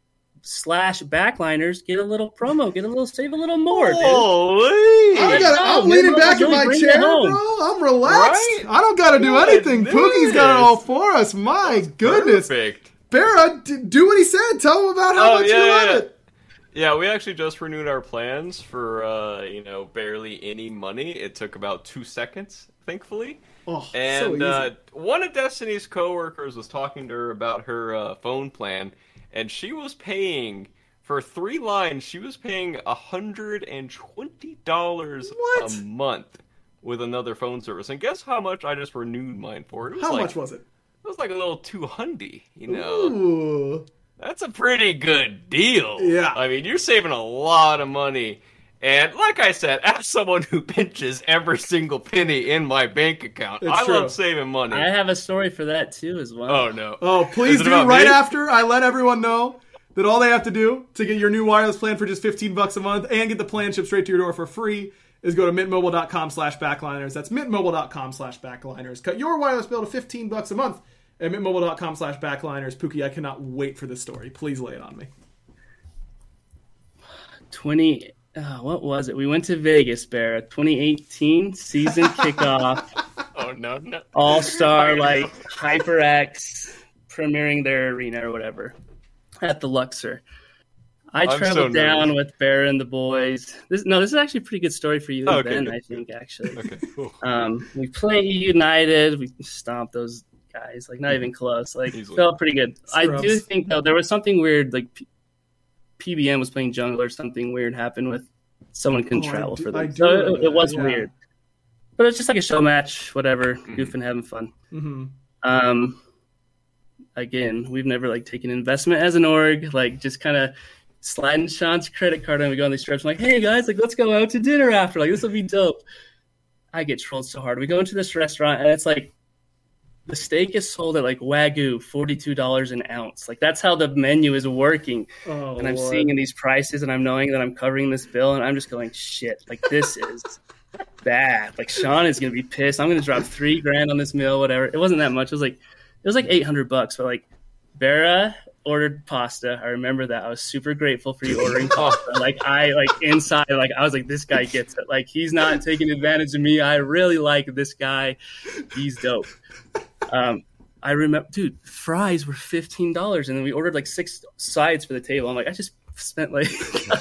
Speaker 3: Slash Backliners, get a little promo, get a little, save a little more,
Speaker 2: Holy!
Speaker 3: dude.
Speaker 2: I gotta, I'm leaning back in my chair, bro. I'm relaxed. Right? I don't got to do anything. Pookie's got it all for us. My That's goodness. Perfect. Barra, d- do what he said. Tell him about how
Speaker 4: oh,
Speaker 2: much
Speaker 4: yeah,
Speaker 2: you love
Speaker 4: yeah.
Speaker 2: it.
Speaker 4: Yeah, we actually just renewed our plans for, uh, you know, barely any money. It took about two seconds, thankfully.
Speaker 2: Oh,
Speaker 4: and
Speaker 2: so easy.
Speaker 4: Uh, one of Destiny's coworkers was talking to her about her uh, phone plan, and she was paying, for three lines, she was paying one hundred twenty dollars
Speaker 2: what?
Speaker 4: a month with another phone service. And guess how much I just renewed mine for? It was
Speaker 2: how
Speaker 4: like,
Speaker 2: much was it?
Speaker 4: It was like a little two hundred, you know.
Speaker 2: Ooh.
Speaker 4: That's a pretty good deal.
Speaker 2: Yeah.
Speaker 4: I mean, you're saving a lot of money. And like I said, as someone who pinches every single penny in my bank account,
Speaker 2: it's
Speaker 4: I
Speaker 2: true.
Speaker 4: love saving money.
Speaker 3: I have a story for that, too, as well.
Speaker 4: Oh, no.
Speaker 2: Oh, please do. Right me? After I let everyone know that all they have to do to get your new wireless plan for just fifteen bucks a month and get the plan shipped straight to your door for free is go to mintmobile.com slash backliners. That's mintmobile.com slash backliners. Cut your wireless bill to fifteen bucks a month. At mintmobile.com slash backliners. Pookie, I cannot wait for this story. Please lay it on me.
Speaker 3: twenty Uh, what was it? We went to Vegas, Bear. twenty eighteen season kickoff.
Speaker 4: Oh, no, no.
Speaker 3: All-star, like, HyperX premiering their arena or whatever at the Luxor. I
Speaker 4: I'm
Speaker 3: traveled
Speaker 4: so
Speaker 3: down with Bear and the boys. This, no, this is actually a pretty good story for you
Speaker 4: oh,
Speaker 3: and
Speaker 4: okay,
Speaker 3: Ben,
Speaker 4: good.
Speaker 3: I think, actually.
Speaker 4: Okay, cool.
Speaker 3: Um, we played United. We stomped those guys, like, not even close. Like,
Speaker 4: Easily.
Speaker 3: Felt pretty good.
Speaker 2: Scrubs.
Speaker 3: I do think, though, there was something weird, like, P- PBM was playing jungle or something weird happened with someone couldn't
Speaker 2: oh,
Speaker 3: travel
Speaker 2: do,
Speaker 3: for them.
Speaker 2: do
Speaker 3: So it, it was
Speaker 2: yeah.
Speaker 3: weird. But it's just like a show match, whatever, goofing, having fun.
Speaker 2: Mm-hmm.
Speaker 3: Um, again, we've never, like, taken investment as an org, like, just kind of sliding Sean's credit card and we go on these trips. I'm like, hey, guys, like, let's go out to dinner after. Like, this will be dope. I get trolled so hard. We go into this restaurant, and it's like, the steak is sold at, like, Wagyu, forty-two dollars an ounce. Like, that's how the menu is working.
Speaker 2: Oh,
Speaker 3: and I'm
Speaker 2: Lord.
Speaker 3: seeing in these prices, and I'm knowing that I'm covering this bill, and I'm just going, shit, like, this is bad. Like, Sean is going to be pissed. I'm going to drop three grand on this meal, whatever. It wasn't that much. It was like, it was like eight hundred bucks. But, like, Vera ordered pasta. I remember that. I was super grateful for you ordering pasta. Like, I, like, inside, like, I was like, this guy gets it. Like, he's not taking advantage of me. I really like this guy. He's dope. Um, I remember, dude, fries were fifteen dollars, and then we ordered like six sides for the table. I'm like, I just spent like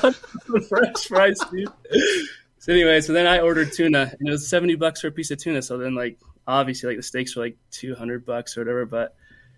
Speaker 3: fresh fries, dude. So anyway, so then I ordered tuna, and it was seventy bucks for a piece of tuna. So then, like, obviously, like, the steaks were like two hundred bucks or whatever. But,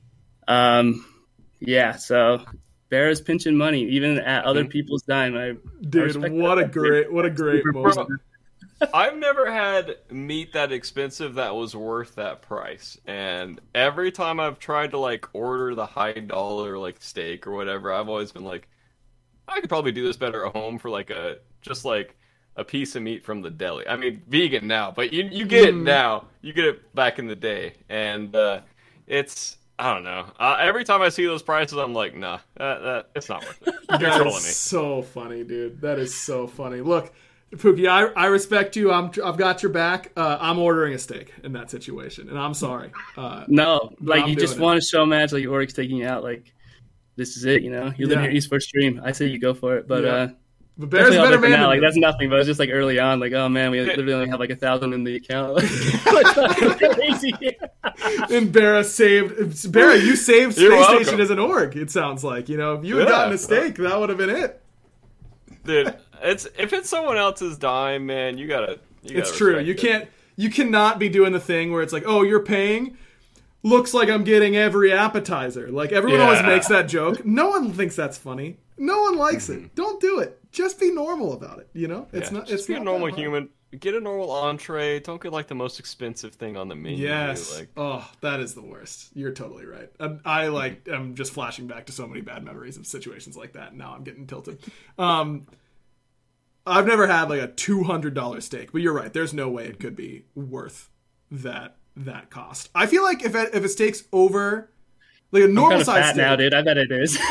Speaker 3: um, yeah, so Bear's pinching money, even at other people's dime. I,
Speaker 2: dude,
Speaker 3: I
Speaker 2: what a great, what a great moment.
Speaker 4: I've never had meat that expensive that was worth that price. And every time I've tried to, like, order the high dollar, like, steak or whatever, I've always been like, I could probably do this better at home for, like, a, just, like, a piece of meat from the deli. I mean, vegan now, but you you get it now. You get it back in the day, and uh, it's I don't know. Uh, every time I see those prices, I'm like, nah, that, that, it's not worth it. You're
Speaker 2: that
Speaker 4: trolling
Speaker 2: is
Speaker 4: me.
Speaker 2: So funny, dude. That is so funny. Look, Pookie, I, I respect you. I'm I've got your back. Uh, I'm ordering a steak in that situation, and I'm sorry. Uh,
Speaker 3: no, like
Speaker 2: I'm
Speaker 3: you just
Speaker 2: doing
Speaker 3: want to show a match, like Oric's taking you out, like this is it, you know. You live
Speaker 2: Yeah.
Speaker 3: in your esports dream. I say you go for it, but
Speaker 2: Yeah.
Speaker 3: uh,
Speaker 2: But Bear's a
Speaker 3: definitely all
Speaker 2: better
Speaker 3: different
Speaker 2: man.
Speaker 3: now.
Speaker 2: than
Speaker 3: Like
Speaker 2: me.
Speaker 3: that's nothing, but it's just like early on, like oh man, we literally only have like a thousand in the account. Like, crazy.
Speaker 2: And Barra saved Barra. You saved
Speaker 4: You're
Speaker 2: Space
Speaker 4: welcome.
Speaker 2: Station as an org. It sounds like you know if you had
Speaker 4: Yeah.
Speaker 2: gotten a steak, that would have been it.
Speaker 4: Dude, it's if it's someone else's dime, man, you gotta. You
Speaker 2: It's
Speaker 4: gotta
Speaker 2: true.
Speaker 4: respect
Speaker 2: You
Speaker 4: it.
Speaker 2: can't. You cannot be doing the thing where it's like, oh, you're paying. Looks like I'm getting every appetizer. Like everyone always
Speaker 4: Yeah.
Speaker 2: makes that joke. No one thinks that's funny. No one likes it. Don't do it. Just be normal about it. You know, it's
Speaker 4: Yeah,
Speaker 2: not.
Speaker 4: just
Speaker 2: It's
Speaker 4: be
Speaker 2: not
Speaker 4: a normal
Speaker 2: that hard.
Speaker 4: human. Get a normal entree. Don't get like the most expensive thing on the menu.
Speaker 2: Yes.
Speaker 4: Like,
Speaker 2: Oh, that is the worst. You're totally right. I, I like. I'm just flashing back to so many bad memories of situations like that. And now I'm getting tilted. Um, I've never had like a two hundred dollar steak, but you're right. There's no way it could be worth that that cost. I feel like if it, if a steak's over like a
Speaker 3: I'm
Speaker 2: normal
Speaker 3: kind of
Speaker 2: size
Speaker 3: fat
Speaker 2: steak,
Speaker 3: now, dude. I bet it is.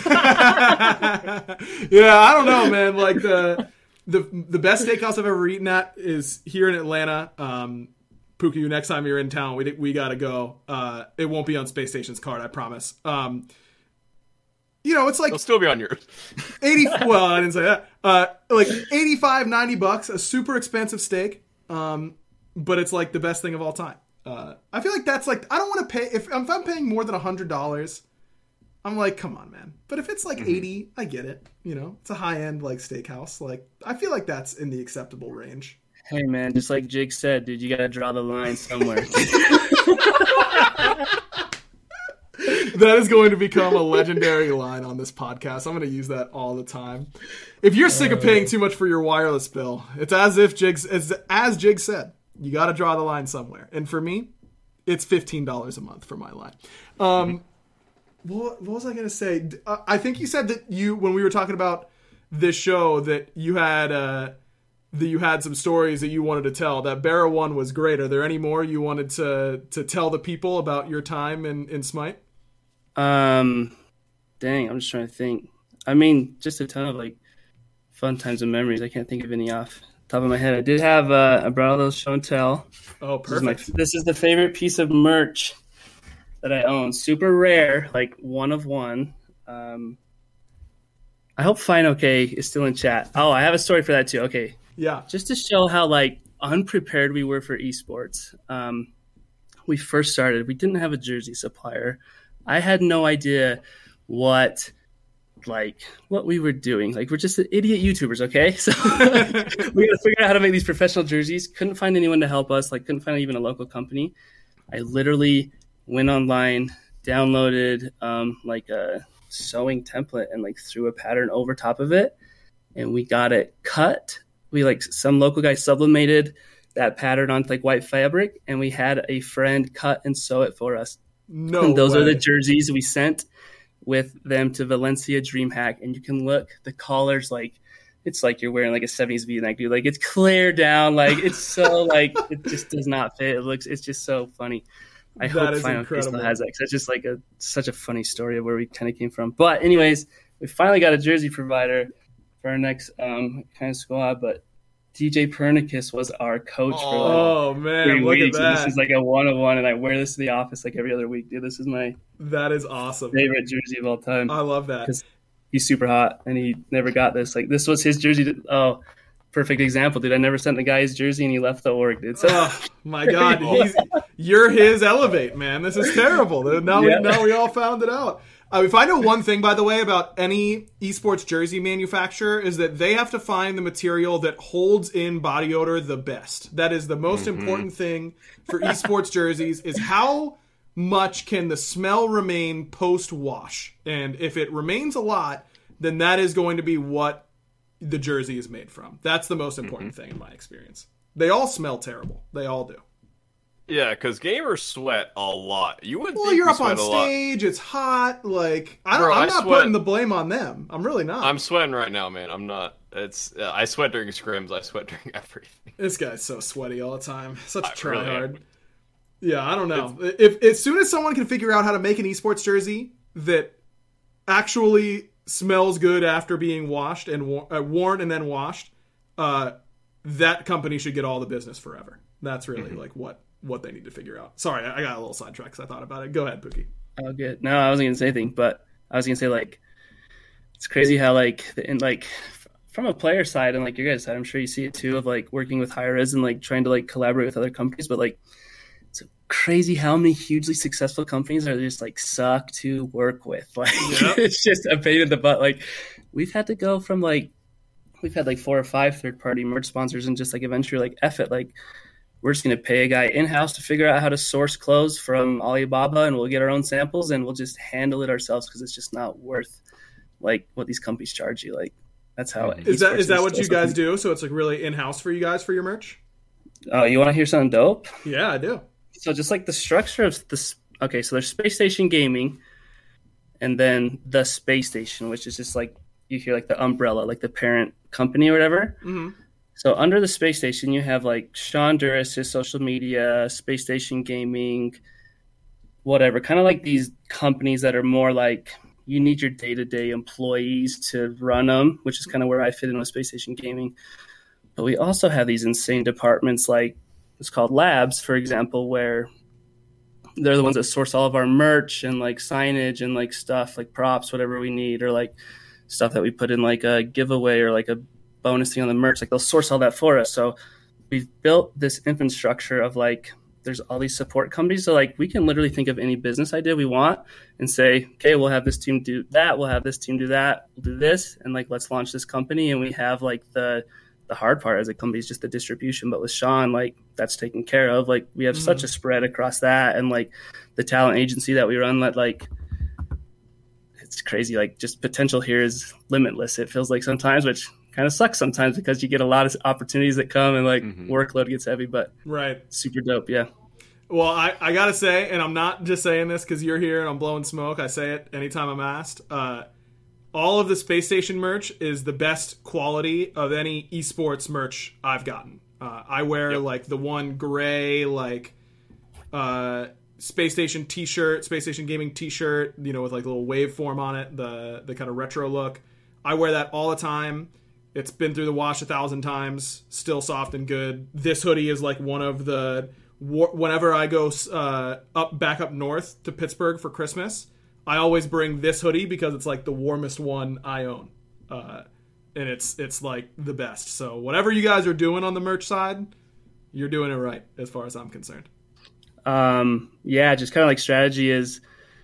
Speaker 2: yeah, I don't know, man. Like the the the best steakhouse I've ever eaten at is here in Atlanta. Um, Pookie, next time you're in town, we we gotta go. Uh, it won't be on Space Station's card, I promise. Um, you know, it's like
Speaker 4: it'll still be on yours.
Speaker 2: eighty. Well, I didn't say that. Uh, like eighty-five, ninety bucks, a super expensive steak. Um, but it's like the best thing of all time. Uh, I feel like that's like I don't want to pay if, if I'm paying more than a hundred dollars. I'm like, come on, man. But if it's like
Speaker 4: Mm-hmm.
Speaker 2: eighty, I get it. You know, it's a high end like steakhouse. Like I feel like that's in the acceptable range.
Speaker 3: Hey man, just like Jake said, dude, you gotta draw the line somewhere.
Speaker 2: That is going to become a legendary line on this podcast. I'm going to use that all the time. If you're sick of paying too much for your wireless bill, it's as if Jig, as, as Jig said, you got to draw the line somewhere. And for me, it's fifteen dollars a month for my line. Um, what, what was I going to say? Uh, I think you said that you, when we were talking about this show, that you had uh, that you had some stories that you wanted to tell. That Barra one was great. Are there any more you wanted to to tell the people about your time in, in Smite?
Speaker 3: Um, dang, I'm just trying to think. I mean, just a ton of like fun times and memories. I can't think of any off the top of my head. I did have uh, I brought a little show and tell.
Speaker 2: Oh,
Speaker 3: This is, my,
Speaker 2: perfect.
Speaker 3: this is the favorite piece of merch that I own. Super rare, like one of one. Um, I hope Fine Okay is still in chat. Oh, I have a story for that too. Okay,
Speaker 2: Yeah.
Speaker 3: just to show how like unprepared we were for esports. Um, we first started, we didn't have a jersey supplier. I had no idea what like what we were doing. Like we're just idiot YouTubers, okay? So we got to figure out how to make these professional jerseys. Couldn't find anyone to help us. Like couldn't find even a local company. I literally went online, downloaded um, like a sewing template, and like threw a pattern over top of it, and we got it cut. We like some local guy sublimated that pattern onto like white fabric, and we had a friend cut and sew it for us.
Speaker 2: No
Speaker 3: And those
Speaker 2: way.
Speaker 3: are the jerseys we sent with them to Valencia DreamHack. And you can look, the collars, like, it's like you're wearing like a seventies V-neck, dude. Like, it's clear down. Like, it's so, like, it just does not fit. It looks, it's just so funny. I
Speaker 2: That
Speaker 3: hope
Speaker 2: is
Speaker 3: Final Case still
Speaker 2: incredible.
Speaker 3: has that, because it's just like a such a funny story of where we kind of came from. But anyways, we finally got a jersey provider for our next um, kind of squad. But D J Pernicus was our coach for like
Speaker 2: Oh
Speaker 3: three
Speaker 2: man, look
Speaker 3: weeks.
Speaker 2: at
Speaker 3: And
Speaker 2: that.
Speaker 3: this is like a one on one, and I wear this to the office like every other week, dude. This is my
Speaker 2: That is awesome.
Speaker 3: favorite jersey of all time.
Speaker 2: I love that.
Speaker 3: Because he's super hot, and he never got this. Like this was his jersey. To, oh, perfect example, dude. I never sent the guy his jersey, and he left the org, dude. So
Speaker 2: Oh my God, he's, you're his Elevate, man. This is terrible. Now
Speaker 3: Yeah.
Speaker 2: we now we all found it out. Uh, if I know one thing, by the way, about any esports jersey manufacturer is that they have to find the material that holds in body odor the best. That is the most important thing for esports jerseys is how much can the smell remain post-wash. And if it remains a lot, then that is going to be what the jersey is made from. That's the most important thing in my experience. They all smell terrible. They all do.
Speaker 4: Yeah, because gamers sweat a lot. You would
Speaker 2: Well,
Speaker 4: think
Speaker 2: you're
Speaker 4: we
Speaker 2: up on
Speaker 4: sweat a lot.
Speaker 2: stage. It's hot. Like I don't,
Speaker 4: Bro,
Speaker 2: I'm
Speaker 4: I
Speaker 2: not
Speaker 4: sweat-
Speaker 2: putting the blame on them. I'm really not.
Speaker 4: I'm sweating right now, man. I'm not. It's. Uh, I sweat during scrims. I sweat during everything.
Speaker 2: This guy's so sweaty all the time. Such a
Speaker 4: I really
Speaker 2: tryhard.
Speaker 4: am.
Speaker 2: Yeah, I don't know. If as soon as someone can figure out how to make an esports jersey that actually smells good after being washed and wa- uh, worn and then washed, uh, that company should get all the business forever. That's really
Speaker 4: Mm-hmm.
Speaker 2: like what what they need to figure out. Sorry, I I got a little sidetracked because I thought about it. Go ahead, Pookie.
Speaker 3: Oh, good. No, I wasn't gonna say anything, but I was gonna say like it's crazy how like in like f- from a player side and like your guys' side, I'm sure you see it too of like working with Hi-Rez and like trying to like collaborate with other companies, but like it's crazy how many hugely successful companies are just like suck to work with. Like
Speaker 2: Yep.
Speaker 3: it's just a pain in the butt. Like we've had to go from like we've had like four or five third party merch sponsors and just like eventually like F it, like we're just going to pay a guy in-house to figure out how to source clothes from Alibaba, and we'll get our own samples and we'll just handle it ourselves because it's just not worth like what these companies charge you. Like that's how it
Speaker 2: Is that
Speaker 3: esports
Speaker 2: is that what
Speaker 3: still
Speaker 2: you guys
Speaker 3: something-
Speaker 2: do? So it's like really in-house for you guys for your merch?
Speaker 3: Oh, you want to hear something dope?
Speaker 2: Yeah, I do.
Speaker 3: So just like the structure of this, okay, so there's Space Station Gaming, and then the Space Station, which is just like you hear like the umbrella, like the parent company or whatever.
Speaker 2: Mm-hmm.
Speaker 3: So under the Space Station, you have like Sean Duras, his social media, Space Station Gaming, whatever, kind of like these companies that are more like you need your day-to-day employees to run them, which is kind of where I fit in with Space Station Gaming. But we also have these insane departments like it's called labs, for example, where they're the ones that source all of our merch and like signage and like stuff like props, whatever we need, or like stuff that we put in like a giveaway or like a bonus thing on the merch. Like they'll source all that for us. So we've built this infrastructure of like there's all these support companies. So like we can literally think of any business idea we want and say, okay, we'll have this team do that, we'll have this team do that, we'll do this, and like let's launch this company. And we have like the the hard part as a company is just the distribution. But with Sean, like that's taken care of. Like we have mm-hmm. such a spread across that, and like the talent agency that we run, that like it's crazy. Like just potential here is limitless. It feels like sometimes, which kind of sucks sometimes because you get a lot of opportunities that come and like mm-hmm. workload gets heavy, but
Speaker 2: right,
Speaker 3: super dope. Yeah.
Speaker 2: Well, I, I gotta say, and I'm not just saying this because you're here and I'm blowing smoke. I say it anytime I'm asked. Uh, all of the Space Station merch is the best quality of any esports merch I've gotten. Uh, I wear yep. like the one gray like uh, Space Station T-shirt, Space Station Gaming T-shirt, you know, with like a little waveform on it, the the kind of retro look. I wear that all the time. It's been through the wash a thousand times, still soft and good. This hoodie is like one of the whenever I go uh, up back up north to Pittsburgh for Christmas, I always bring this hoodie because it's like the warmest one I own, uh, and it's it's like the best. So whatever you guys are doing on the merch side, you're doing it right as far as I'm concerned.
Speaker 3: Um, yeah, just kind of like strategy is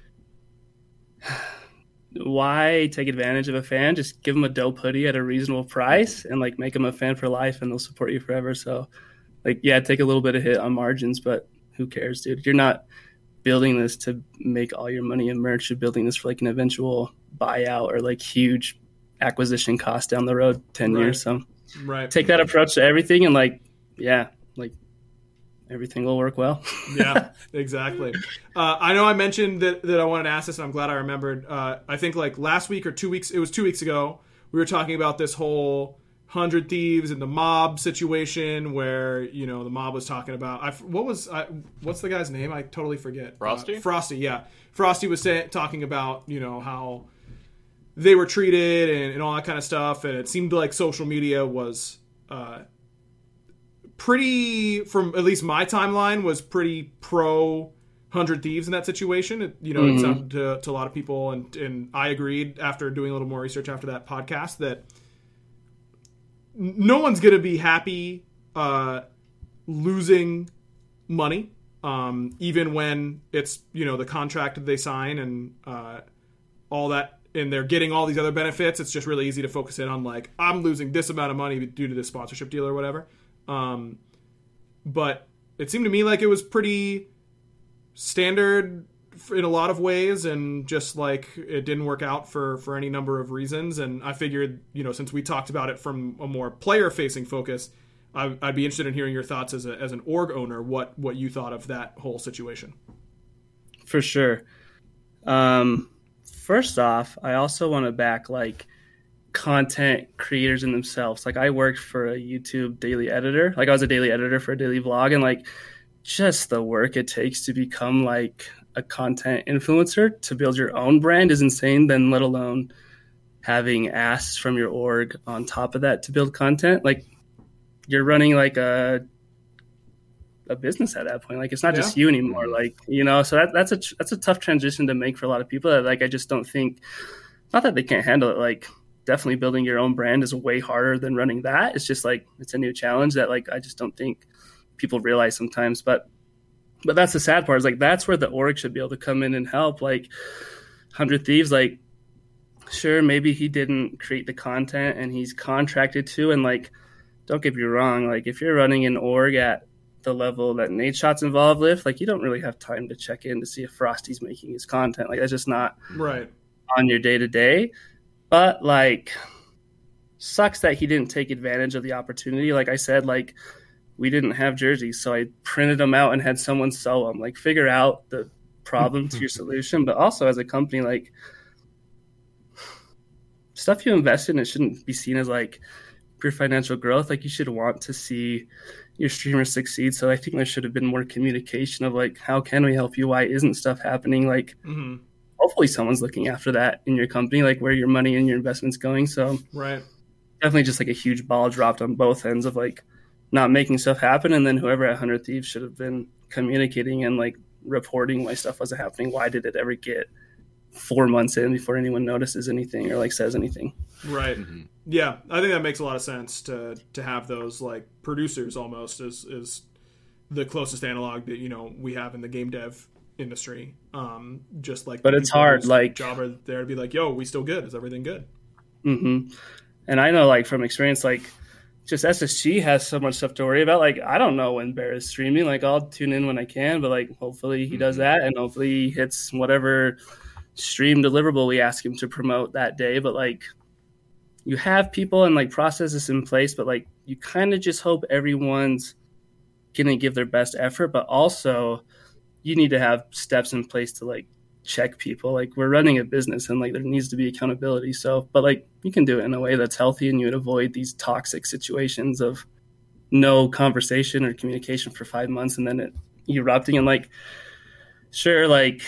Speaker 3: why take advantage of a fan? Just give them a dope hoodie at a reasonable price and like make them a fan for life, and they'll support you forever. So like, yeah, take a little bit of hit on margins, but who cares, dude? You're not building this to make all your money in merch. You're building this for like an eventual buyout or like huge acquisition cost down the road, ten
Speaker 2: right.
Speaker 3: years. So
Speaker 2: right.
Speaker 3: take that approach to everything, and like, yeah, like everything will work well.
Speaker 2: Yeah, exactly. Uh, I know I mentioned that, that I wanted to ask this, and I'm glad I remembered. Uh, I think like last week or two weeks, it was two weeks ago, we were talking about this whole Hundred Thieves and the mob situation where, you know, the mob was talking about, I, what was, I, what's the guy's name? I totally forget.
Speaker 4: Frosty?
Speaker 2: Uh, Frosty, yeah. Frosty was say, talking about, you know, how they were treated and, and all that kind of stuff. And it seemed like social media was uh, pretty, from at least my timeline, was pretty pro Hundred Thieves in that situation. It, you know, mm-hmm. it sounded to, to a lot of people, and, and I agreed after doing a little more research after that podcast that no one's going to be happy uh, losing money, um, even when it's, you know, the contract that they sign and uh, all that, and they're getting all these other benefits. It's just really easy to focus in on like, I'm losing this amount of money due to this sponsorship deal or whatever. Um, but it seemed to me like it was pretty standard in a lot of ways, and just like it didn't work out for for any number of reasons. And I figured, you know, since we talked about it from a more player facing focus, I, I'd be interested in hearing your thoughts as a, as an org owner, what, what you thought of that whole situation.
Speaker 3: For sure. Um, first off, I also want to back like content creators in themselves. Like I worked for a YouTube daily editor. Like I was a daily editor for a daily vlog, and like just the work it takes to become like a content influencer to build your own brand is insane. Then let alone having asks from your org on top of that to build content. Like you're running like a a business at that point. Like it's not yeah. just you anymore. Like, you know, so that, that's a, that's a tough transition to make for a lot of people that like, I just don't think, not that they can't handle it. Like definitely building your own brand is way harder than running that. It's just like, it's a new challenge that like, I just don't think people realize sometimes, but, but that's the sad part is like, that's where the org should be able to come in and help. Like one hundred Thieves, like, sure, maybe he didn't create the content and he's contracted to, and like, don't get me wrong. Like if you're running an org at the level that Nadeshot's involved with, like you don't really have time to check in to see if Frosty's making his content. Like that's just not
Speaker 2: right
Speaker 3: on your day to day. But like, sucks that he didn't take advantage of the opportunity. Like I said, like we didn't have jerseys, so I printed them out and had someone sew them. Like figure out the problem to your solution. But also as a company, like stuff you invest in, it shouldn't be seen as like pure financial growth. Like you should want to see your streamers succeed. So I think there should have been more communication of like, how can we help you? Why isn't stuff happening? Like
Speaker 2: mm-hmm.
Speaker 3: hopefully someone's looking after that in your company, like where your money and your investment's going. So
Speaker 2: right.
Speaker 3: definitely just like a huge ball dropped on both ends of like not making stuff happen. And then whoever at one hundred Thieves should have been communicating and like reporting why stuff wasn't happening. Why did it ever get four months in before anyone notices anything or like says anything?
Speaker 2: Right. Mm-hmm. Yeah, I think that makes a lot of sense to to have those like producers almost is is the closest analog that, you know, we have in the game dev industry. Um, just like,
Speaker 3: but it's hard. Like
Speaker 2: job are there to be like, yo, we still good? Is everything good?
Speaker 3: Mm-hmm. And I know like from experience, like just S S G has so much stuff to worry about. Like I don't know when Bear is streaming. Like I'll tune in when I can, but like hopefully he mm-hmm. does that, and hopefully he hits whatever stream deliverable we ask him to promote that day. But like you have people and like processes in place, but like you kind of just hope everyone's gonna give their best effort, but also you need to have steps in place to like check people. Like we're running a business and like there needs to be accountability. So but like you can do it in a way that's healthy and you would avoid these toxic situations of no conversation or communication for five months and then it erupting. And like sure, like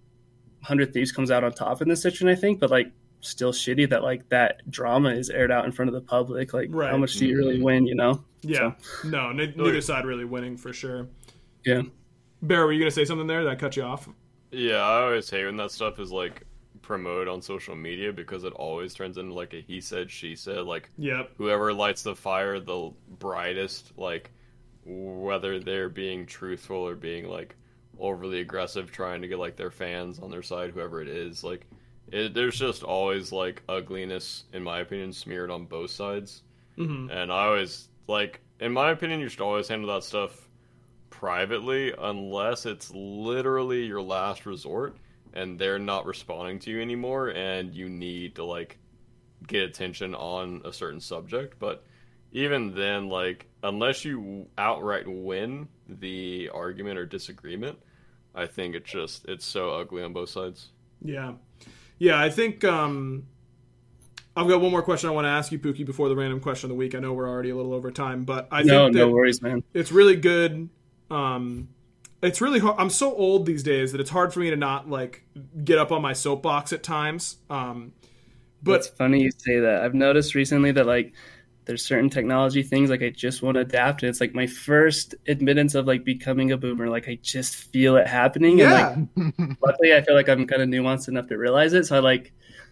Speaker 3: one hundred Thieves comes out on top in this situation, I think, but like still shitty that like that drama is aired out in front of the public. Like right. How much do you really win, you know?
Speaker 2: Yeah. So. No, n- neither side really winning for sure.
Speaker 3: Yeah.
Speaker 2: Bear, were you going to say something there that cut you off?
Speaker 4: Yeah, I always hate when that stuff is like promoted on social media because it always turns into like a he said, she said. Like
Speaker 2: yep.
Speaker 4: Whoever lights the fire the brightest, like whether they're being truthful or being like overly aggressive trying to get like their fans on their side, whoever it is, like it, there's just always like ugliness, in my opinion, smeared on both sides.
Speaker 2: Mm-hmm.
Speaker 4: And I always like, in my opinion, you should always handle that stuff privately unless it's literally your last resort and they're not responding to you anymore and you need to like get attention on a certain subject. But even then, like unless you outright win the argument or disagreement, I think it's just it's so ugly on both sides.
Speaker 2: Yeah. Yeah, I think um, I've got one more question I want to ask you, Pookie, before the random question of the week. I know we're already a little over time, but I
Speaker 3: no,
Speaker 2: think that
Speaker 3: no worries, man.
Speaker 2: It's really good. Um, it's really hard. I'm so old these days that it's hard for me to not like get up on my soapbox at times. Um, but
Speaker 3: it's funny you say that. I've noticed recently that like there's certain technology things like I just want to adapt. And it's like my first admittance of like becoming a boomer. Like I just feel it happening.
Speaker 2: Yeah.
Speaker 3: And like luckily I feel like I'm kind of nuanced enough to realize it. So I like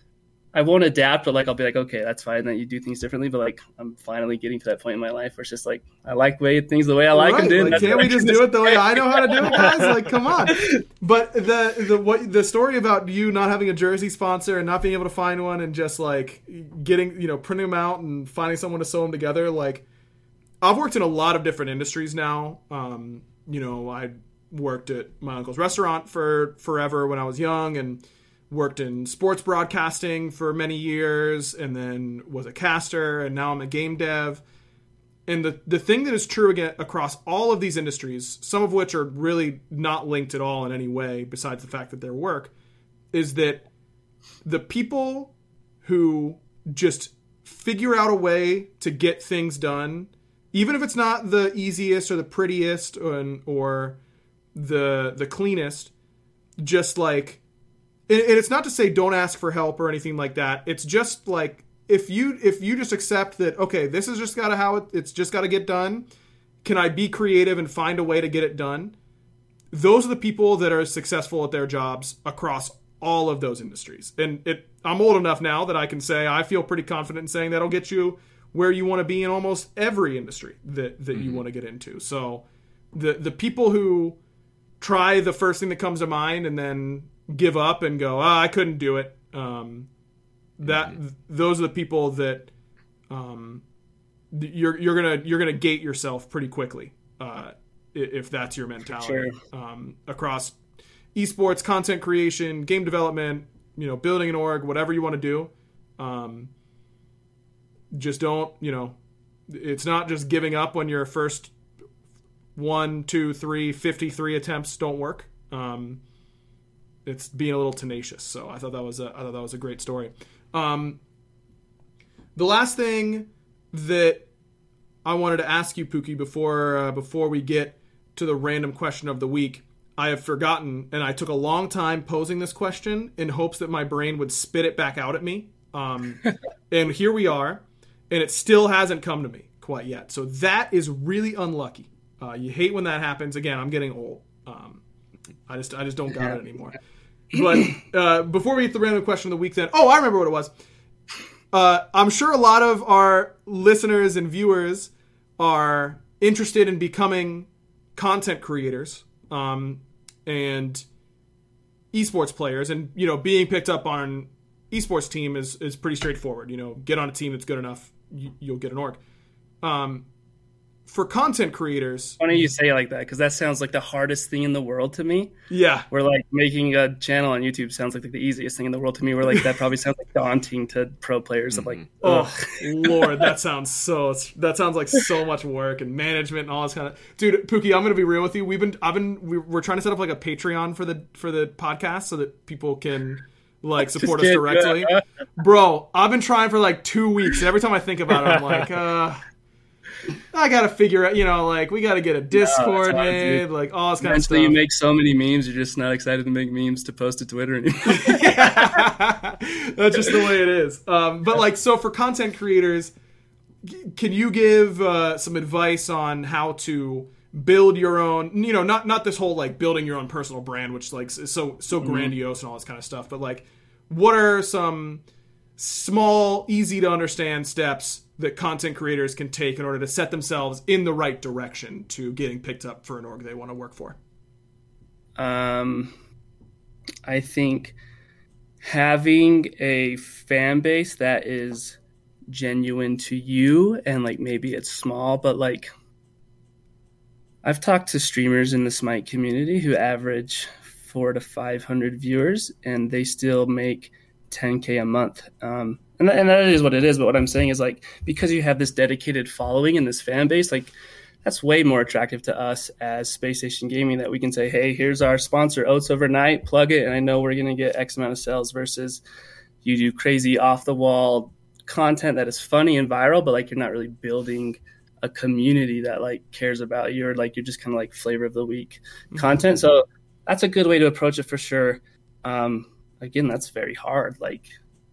Speaker 3: I won't adapt, but like I'll be like, okay, that's fine that you do things differently. But like I'm finally getting to that point in my life where it's just like I like way things the way I like
Speaker 2: right.
Speaker 3: them, dude.
Speaker 2: Like, can't we just do it the way I know how to do it, guys? Like, come on. But the the what the story about you not having a jersey sponsor and not being able to find one and just like getting, you know, printing them out and finding someone to sew them together. Like, I've worked in a lot of different industries now. Um, you know, I worked at my uncle's restaurant for forever when I was young, and worked in sports broadcasting for many years, and then was a caster, and now I'm a game dev. and the, the thing that is true again across all of these industries, some of which are really not linked at all in any way besides the fact that they're work, is that the people who just figure out a way to get things done, even if it's not the easiest or the prettiest or, or the the cleanest, just like, and it's not to say don't ask for help or anything like that. It's just like, if you if you just accept that, okay, this is just gotta how it, it's just gotta get done. Can I be creative and find a way to get it done? Those are the people that are successful at their jobs across all of those industries. And it, I'm old enough now that I can say I feel pretty confident in saying that'll get you where you want to be in almost every industry that, that mm-hmm. you want to get into. So the the people who try the first thing that comes to mind and then give up and go, oh, I couldn't do it. Um, that mm-hmm. those are the people that um, you're you're gonna you're gonna gate yourself pretty quickly uh, if that's your mentality.
Speaker 3: Sure.
Speaker 2: Um, across esports, content creation, game development, you know, building an org, whatever you want to do. Um, just don't, you know, it's not just giving up when your first one, two, three, fifty-three attempts don't work. Um, it's being a little tenacious. So I thought that was a, I thought that was a great story. Um, the last thing that I wanted to ask you, Pookie, before uh, before we get to the random question of the week, I have forgotten, and I took a long time posing this question in hopes that my brain would spit it back out at me. Um, and here we are, and it still hasn't come to me quite yet. So that is really unlucky. Uh, you hate when that happens. Again, I'm getting old. Um, I just I just don't got it anymore. But uh, before we get to the random question of the week, then, oh, I remember what it was. Uh, I'm sure a lot of our listeners and viewers are interested in becoming content creators um, and esports players, and you know, being picked up on an esports team is is pretty straightforward. You know, get on a team that's good enough, you, you'll get an org. Um, for content creators,
Speaker 3: funny you say it like that, because that sounds like the hardest thing in the world to me.
Speaker 2: Yeah,
Speaker 3: where like making a channel on YouTube sounds like the easiest thing in the world to me. Where like that probably sounds like daunting to pro players. Mm-hmm. Of like, ugh.
Speaker 2: Oh Lord, that sounds so. That sounds like so much work and management and all this kind of. Dude, Pookie, I'm gonna be real with you. We've been, I've been, we're trying to set up like a Patreon for the for the podcast so that people can like support us directly. Bro, I've been trying for like two weeks. Every time I think about it, I'm like, uh. I gotta figure out, you know, like we gotta get a Discord no, made, like all this kind
Speaker 3: Eventually
Speaker 2: of stuff.
Speaker 3: You make so many memes, you're just not excited to make memes to post to Twitter anymore.
Speaker 2: Yeah, that's just the way it is. Um, but like, so for content creators, can you give uh, some advice on how to build your own? You know, not not this whole like building your own personal brand, which like is so so mm-hmm. grandiose and all this kind of stuff. But like, what are some small, easy to understand steps that content creators can take in order to set themselves in the right direction to getting picked up for an org they want to work for?
Speaker 3: Um, I think having a fan base that is genuine to you, and like maybe it's small, but like I've talked to streamers in the Smite community who average four to five hundred viewers, and they still make ten K a month. Um, And that, and that is what it is. But what I'm saying is, like, because you have this dedicated following and this fan base, like, that's way more attractive to us as Space Station Gaming, that we can say, hey, here's our sponsor, Oats Overnight, plug it, and I know we're going to get X amount of sales, versus you do crazy off-the-wall content that is funny and viral, but, like, you're not really building a community that, like, cares about you, or, like, you're just kind of, like, flavor of the week mm-hmm. content. So that's a good way to approach it for sure. Um, again, that's very hard. Like,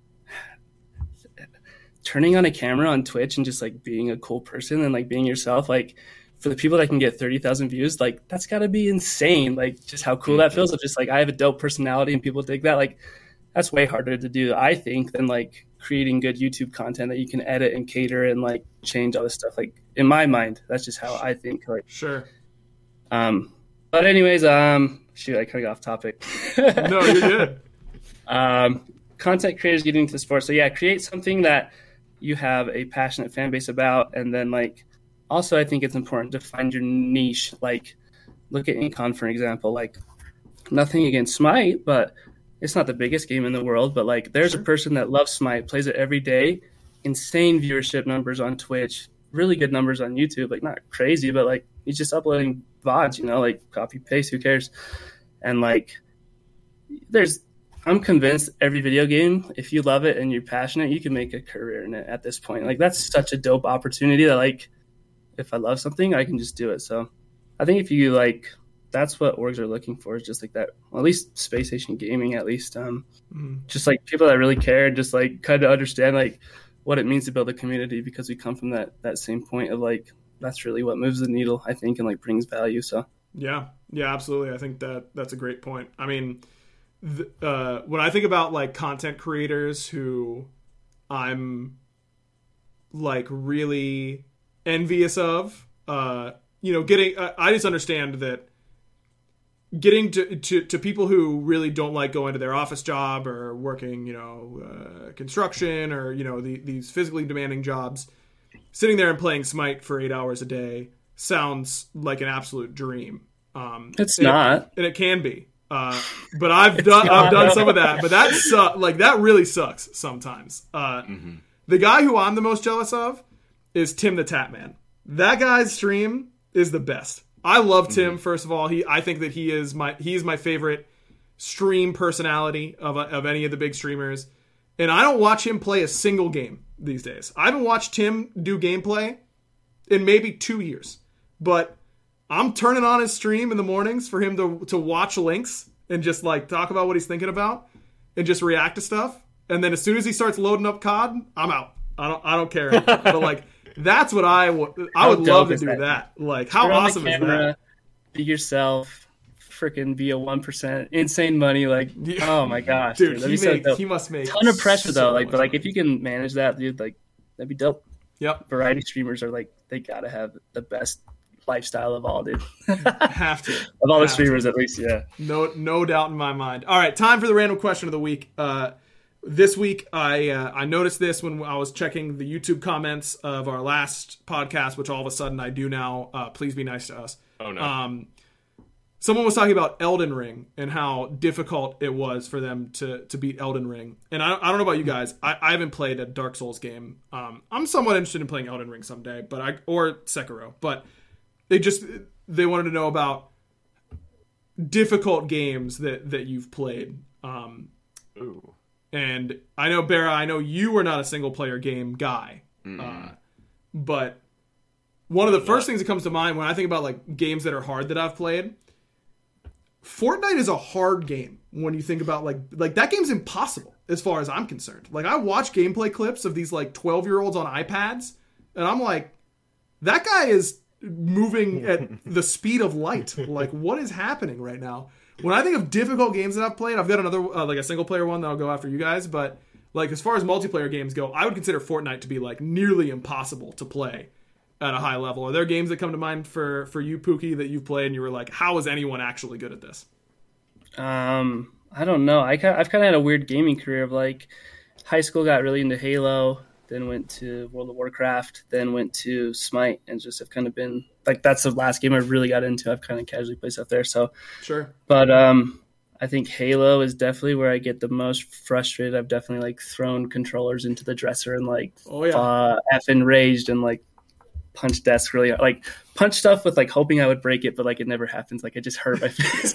Speaker 3: turning on a camera on Twitch and just like being a cool person and like being yourself, like for the people that can get thirty thousand views, like that's gotta be insane. Like just how cool that feels of just like, I have a dope personality and people dig that. Like that's way harder to do, I think, than like creating good YouTube content that you can edit and cater and like change all this stuff. Like in my mind, that's just how I think. Like,
Speaker 2: sure.
Speaker 3: Um, but anyways, um, shoot, I kind of got off topic.
Speaker 2: No, you're good.
Speaker 3: um, content creators getting into the sport. So yeah, create something that you have a passionate fan base about. And then like, also I think it's important to find your niche. Like look at Incon, for example, like nothing against Smite, but it's not the biggest game in the world, but like there's sure. a person that loves Smite, plays it every day, insane viewership numbers on Twitch, really good numbers on YouTube, like not crazy, but like he's just uploading V O Ds, you know, like copy paste, who cares? And like there's I'm convinced every video game, if you love it and you're passionate, you can make a career in it at this point. Like that's such a dope opportunity that like if I love something, I can just do it. So I think if you like that's what orgs are looking for, is just like that, well, at least Space Station Gaming, at least um mm-hmm. just like people that really care, just like kind of understand like what it means to build a community, because we come from that that same point of like that's really what moves the needle, I think, and like brings value. So
Speaker 2: yeah yeah absolutely. I think that that's a great point. I mean, th- uh when I think about like content creators who I'm like really envious of, uh you know, getting uh, I just understand that getting to, to, to people who really don't like going to their office job or working, you know, uh, construction or, you know, the, these physically demanding jobs, sitting there and playing Smite for eight hours a day sounds like an absolute dream. Um,
Speaker 3: it's
Speaker 2: and
Speaker 3: not.
Speaker 2: It, and it can be. Uh, but I've done I've done some of that. But that su- like that really sucks sometimes. Uh, mm-hmm. The guy who I'm the most jealous of is Tim the Tatman. That guy's stream is the best. I love Tim. Mm-hmm. First of all, he I think that he is my he's my favorite stream personality of of any of the big streamers, and I don't watch him play a single game these days. I haven't watched Tim do gameplay in maybe two years, but I'm turning on his stream in the mornings for him to to watch links and just like talk about what he's thinking about and just react to stuff. And then as soon as he starts loading up C O D, I'm out. I don't I don't care anymore. But like. That's what I would. I would love to do that. that. Like, how
Speaker 3: Turn
Speaker 2: awesome is
Speaker 3: camera,
Speaker 2: that?
Speaker 3: Be yourself, freaking be a one percent, insane money. Like, oh my gosh,
Speaker 2: dude,
Speaker 3: dude
Speaker 2: he,
Speaker 3: so
Speaker 2: makes, he must make
Speaker 3: ton of pressure
Speaker 2: so
Speaker 3: though. Like, but like
Speaker 2: money.
Speaker 3: if you can manage that, dude, like that'd be dope.
Speaker 2: Yep.
Speaker 3: Variety streamers are like they gotta have the best lifestyle of all, dude.
Speaker 2: Have to
Speaker 3: of all
Speaker 2: have
Speaker 3: the streamers,
Speaker 2: to.
Speaker 3: at least, yeah.
Speaker 2: No, no doubt in my mind. All right, time for the random question of the week. Uh, This week, I uh, I noticed this when I was checking the YouTube comments of our last podcast, which all of a sudden I do now. Uh, please be nice to us.
Speaker 4: Oh, no.
Speaker 2: Um, someone was talking about Elden Ring and how difficult it was for them to, to beat Elden Ring. And I, I don't know about you guys. I, I haven't played a Dark Souls game. Um, I'm somewhat interested in playing Elden Ring someday, but I or Sekiro. But they just they wanted to know about difficult games that, that you've played. Um,
Speaker 4: Ooh.
Speaker 2: And I know, Bera, I know you are not a single-player game guy. Uh, but one of the first things that comes to mind when I think about like games that are hard that I've played, Fortnite is a hard game when you think about like... Like, that game's impossible as far as I'm concerned. Like, I watch gameplay clips of these like twelve-year-olds on iPads, and I'm like, that guy is moving at the speed of light. Like, what is happening right now? When I think of difficult games that I've played, I've got another, uh, like a single player one that I'll go after you guys. But like as far as multiplayer games go, I would consider Fortnite to be like nearly impossible to play at a high level. Are there games that come to mind for, for you, Pookie, that you've played and you were like, how is anyone actually good at this?
Speaker 3: Um, I don't know. I I've kind of had a weird gaming career of like high school, got really into Halo, then went to World of Warcraft, then went to Smite, and just have kind of been like that's the last game I really got into. I've kind of casually played stuff there. So
Speaker 2: sure,
Speaker 3: but um, I think Halo is definitely where I get the most frustrated. I've definitely like thrown controllers into the dresser and like
Speaker 2: oh yeah,
Speaker 3: uh, effing raged and like punched desks really hard. Like punch stuff with like hoping I would break it, but like it never happens. Like I just hurt my face.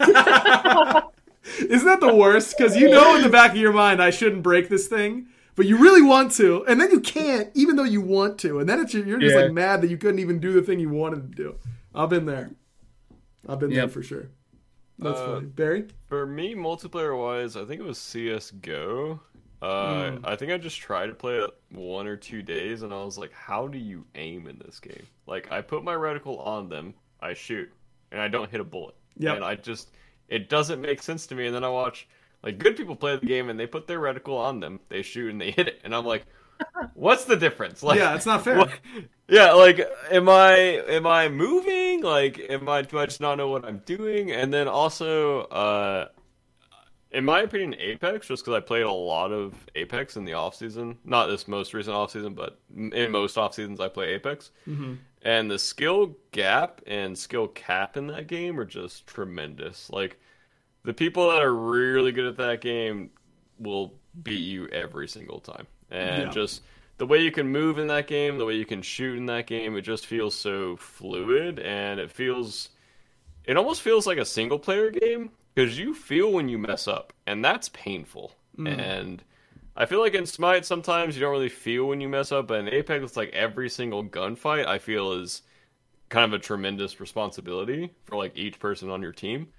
Speaker 2: Isn't that the worst? Because you know in the back of your mind I shouldn't break this thing. But you really want to, and then you can't, even though you want to. And then it's, you're just
Speaker 3: yeah.
Speaker 2: like mad that you couldn't even do the thing you wanted to do. I've been there. I've been yep. there for sure. That's uh, funny. Barry?
Speaker 4: For me, multiplayer-wise, I think it was C S G O. Uh, mm. I think I just tried to play it one or two days, and I was like, how do you aim in this game? Like, I put my reticle on them, I shoot, and I don't hit a bullet.
Speaker 2: Yep.
Speaker 4: And I just, it doesn't make sense to me, and then I watch... Like, good people play the game, and they put their reticle on them, they shoot, and they hit it. And I'm like, what's the difference? Like,
Speaker 2: yeah, it's not fair.
Speaker 4: What, yeah, like, am I am I moving? Like, am I, do I just not know what I'm doing? And then also, uh, in my opinion, Apex, just because I played a lot of Apex in the offseason. Not this most recent offseason, but in most offseasons I play Apex.
Speaker 2: Mm-hmm.
Speaker 4: And the skill gap and skill cap in that game are just tremendous. Like, the people that are really good at that game will beat you every single time. And yeah. just the way you can move in that game, the way you can shoot in that game, it just feels so fluid, and it feels, it almost feels like a single player game because you feel when you mess up, and that's painful. Mm. And I feel like in Smite sometimes you don't really feel when you mess up, but in Apex it's like every single gunfight I feel is kind of a tremendous responsibility for like each person on your team.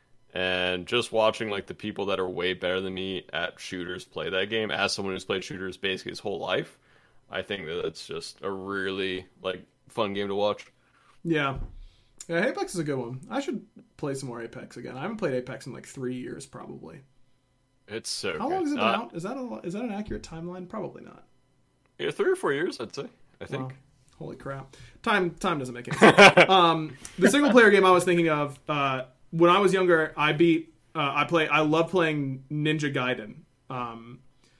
Speaker 4: And just watching like the people that are way better than me at shooters play that game, as someone who's played shooters basically his whole life, I think that it's just a really like fun game to watch.
Speaker 2: Yeah. Yeah, Apex is a good one. I should play some more Apex again. I haven't played Apex in like three years probably.
Speaker 4: It's so
Speaker 2: How
Speaker 4: good.
Speaker 2: long has it been
Speaker 4: uh,
Speaker 2: out? Is that a, is that an accurate timeline? Probably not.
Speaker 4: Yeah, three or four years, I'd say. I think.
Speaker 2: Wow. Holy crap. Time time doesn't make any sense. um, the single player game I was thinking of, uh, when I was younger, I beat, uh, I play, I love playing Ninja Gaiden. Um,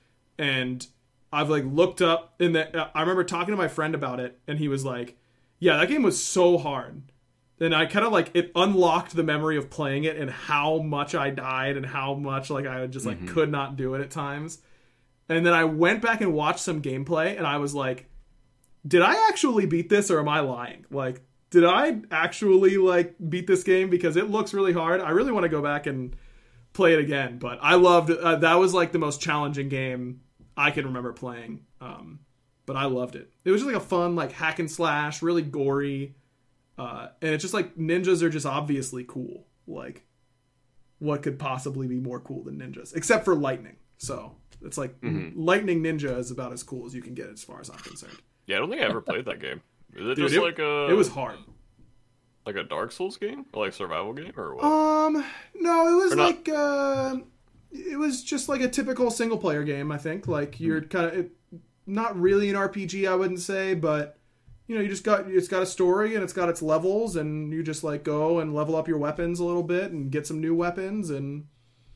Speaker 2: and I've like looked up in the, uh, I remember talking to my friend about it, and he was like, yeah, that game was so hard. And I kind of like, it unlocked the memory of playing it and how much I died and how much like I just like mm-hmm. could not do it at times. And then I went back and watched some gameplay, and I was like, did I actually beat this, or am I lying? Like, did I actually like beat this game? Because it looks really hard. I really want to go back and play it again. But I loved it. Uh, that was like the most challenging game I can remember playing. Um, but I loved it. It was just like a fun like hack and slash, really gory. Uh, and it's just like ninjas are just obviously cool. Like, what could possibly be more cool than ninjas? Except for lightning. So it's like mm-hmm. lightning ninja is about as cool as you can get as far as I'm concerned.
Speaker 4: Yeah, I don't think I ever played that game. Is it
Speaker 2: Dude,
Speaker 4: just
Speaker 2: it,
Speaker 4: like a...
Speaker 2: It was hard.
Speaker 4: Like a Dark Souls game? Or like survival game? Or what?
Speaker 2: Um, no, it was like... Uh, it was just like a typical single-player game, I think. Like, you're mm-hmm. kind of... It, not really an R P G, I wouldn't say, but... You know, you just got... It's got a story, and it's got its levels, and you just, like, go and level up your weapons a little bit, and get some new weapons, and...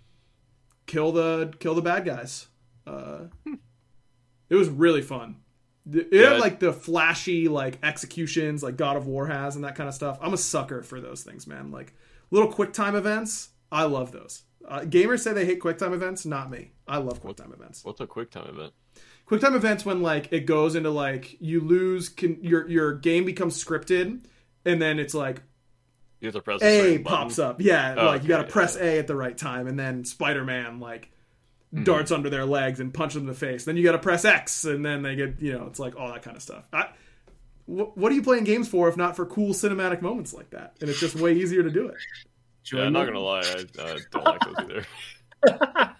Speaker 2: Kill the... Kill the bad guys. Uh, hmm. It was really fun. It yeah. had like the flashy like executions like God of War has and that kind of stuff. I'm a sucker for those things, man. Like little QuickTime events. I love those. Uh, gamers say they hate QuickTime events. Not me. I love QuickTime events.
Speaker 4: What's a QuickTime event?
Speaker 2: QuickTime events when like it goes into like you lose can, your your game becomes scripted, and then it's like
Speaker 4: you have to press
Speaker 2: A pops up. Yeah,
Speaker 4: oh,
Speaker 2: like
Speaker 4: okay,
Speaker 2: you got to press
Speaker 4: yeah.
Speaker 2: A at the right time, and then Spider-Man like.
Speaker 4: Mm-hmm.
Speaker 2: darts under their legs and punch them in the face. Then you got to press X, and then they get, you know, it's like all that kind of stuff. I, wh- what are you playing games for if not for cool cinematic moments like that? And it's just way easier to do it.
Speaker 4: Yeah, I'm not gonna lie, I uh, don't like those either.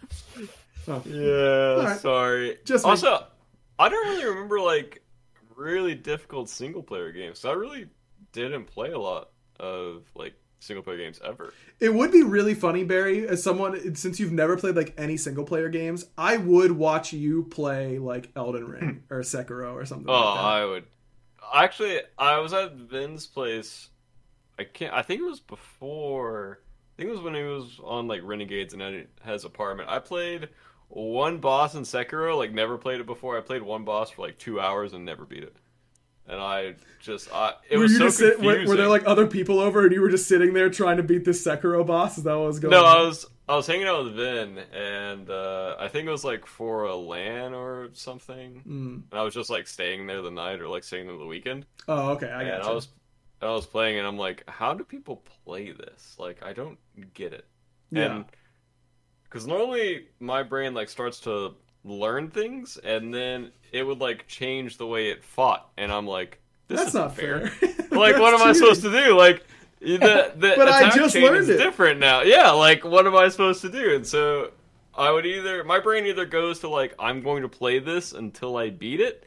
Speaker 4: oh. Yeah, right. Sorry. Just also, me. I don't really remember like really difficult single player games. So I really didn't play a lot of like single player games ever.
Speaker 2: It would be really funny, Barry, as someone, since you've never played like any single player games, I would watch you play like Elden Ring or Sekiro or something
Speaker 4: oh,
Speaker 2: like that.
Speaker 4: I would. Actually, I was at Vin's place. I can't, I think it was before, I think it was when he was on like Renegades and at his apartment. I played one boss in Sekiro, like never played it before. I played one boss for like two hours and never beat it. And I just, I, it
Speaker 2: were
Speaker 4: was
Speaker 2: you
Speaker 4: so
Speaker 2: just
Speaker 4: confusing.
Speaker 2: Sit, were, were there like other people over and you were just sitting there trying to beat this Sekiro boss? Is that what was going
Speaker 4: no,
Speaker 2: on?
Speaker 4: No, I was I was hanging out with Vin, and uh, I think it was like for a LAN or something. Mm. And I was just like staying there the night or like staying there the weekend.
Speaker 2: Oh, okay, I got
Speaker 4: and
Speaker 2: you.
Speaker 4: I was, I was playing, and I'm like, how do people play this? Like, I don't get it.
Speaker 2: Yeah.
Speaker 4: Because normally my brain like starts to learn things, and then it would like change the way it fought, and I'm like, this
Speaker 2: That's
Speaker 4: isn't
Speaker 2: not fair.
Speaker 4: fair. Like, what am I supposed to do? Like, the the
Speaker 2: but
Speaker 4: attack
Speaker 2: I just
Speaker 4: chain
Speaker 2: learned
Speaker 4: is
Speaker 2: it.
Speaker 4: different now. Yeah, like, what am I supposed to do? And so I would either, my brain either goes to like, I'm going to play this until I beat it,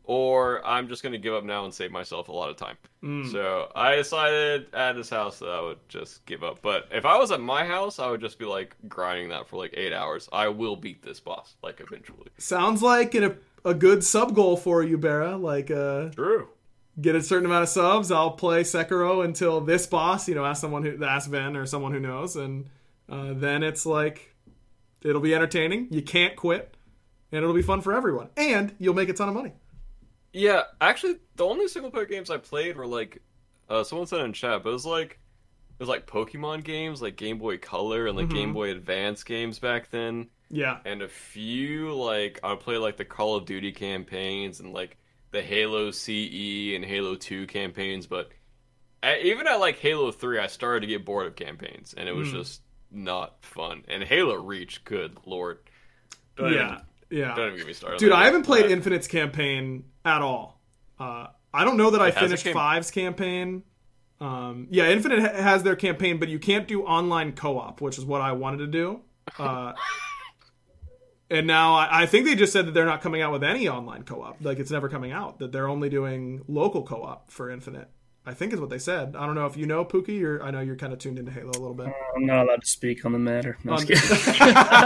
Speaker 4: or I'm just going to give up now and save myself a lot of time. Mm. So I decided at his house that I would just give up. But if I was at my house, I would just be like grinding that for like eight hours. I will beat this boss, like, eventually.
Speaker 2: Sounds like a, a good sub goal for you, Barra. Like, uh,
Speaker 4: True.
Speaker 2: Get a certain amount of subs. I'll play Sekiro until this boss, you know, ask someone who, ask Ven or someone who knows. And uh, then it's like, it'll be entertaining. You can't quit. And it'll be fun for everyone. And you'll make a ton of money.
Speaker 4: Yeah, actually, the only single player games I played were like, uh, someone said in chat, but it was like, it was like Pokemon games, like Game Boy Color and like mm-hmm. Game Boy Advance games back then.
Speaker 2: Yeah.
Speaker 4: And a few, like, I'll play, like, the Call of Duty campaigns and, like, the Halo C E and Halo two campaigns, but I, even at, like, Halo three, I started to get bored of campaigns, and it was mm. just not fun. And Halo Reach, good lord. Don't
Speaker 2: yeah,
Speaker 4: even,
Speaker 2: yeah.
Speaker 4: Don't even get me started.
Speaker 2: Dude, I haven't played that. Infinite's campaign at all. Uh, I don't know that I finished cam- Five's campaign. Um, yeah, Infinite ha- has their campaign, but you can't do online co-op, which is what I wanted to do. Uh, and now I, I think they just said that they're not coming out with any online co-op. Like, it's never coming out. That they're only doing local co-op for Infinite. I think is what they said. I don't know if you know, Pookie, or I know you're kind of tuned into Halo a little bit.
Speaker 3: Uh, I'm not allowed to speak on the matter. No,
Speaker 2: um,
Speaker 3: I'm just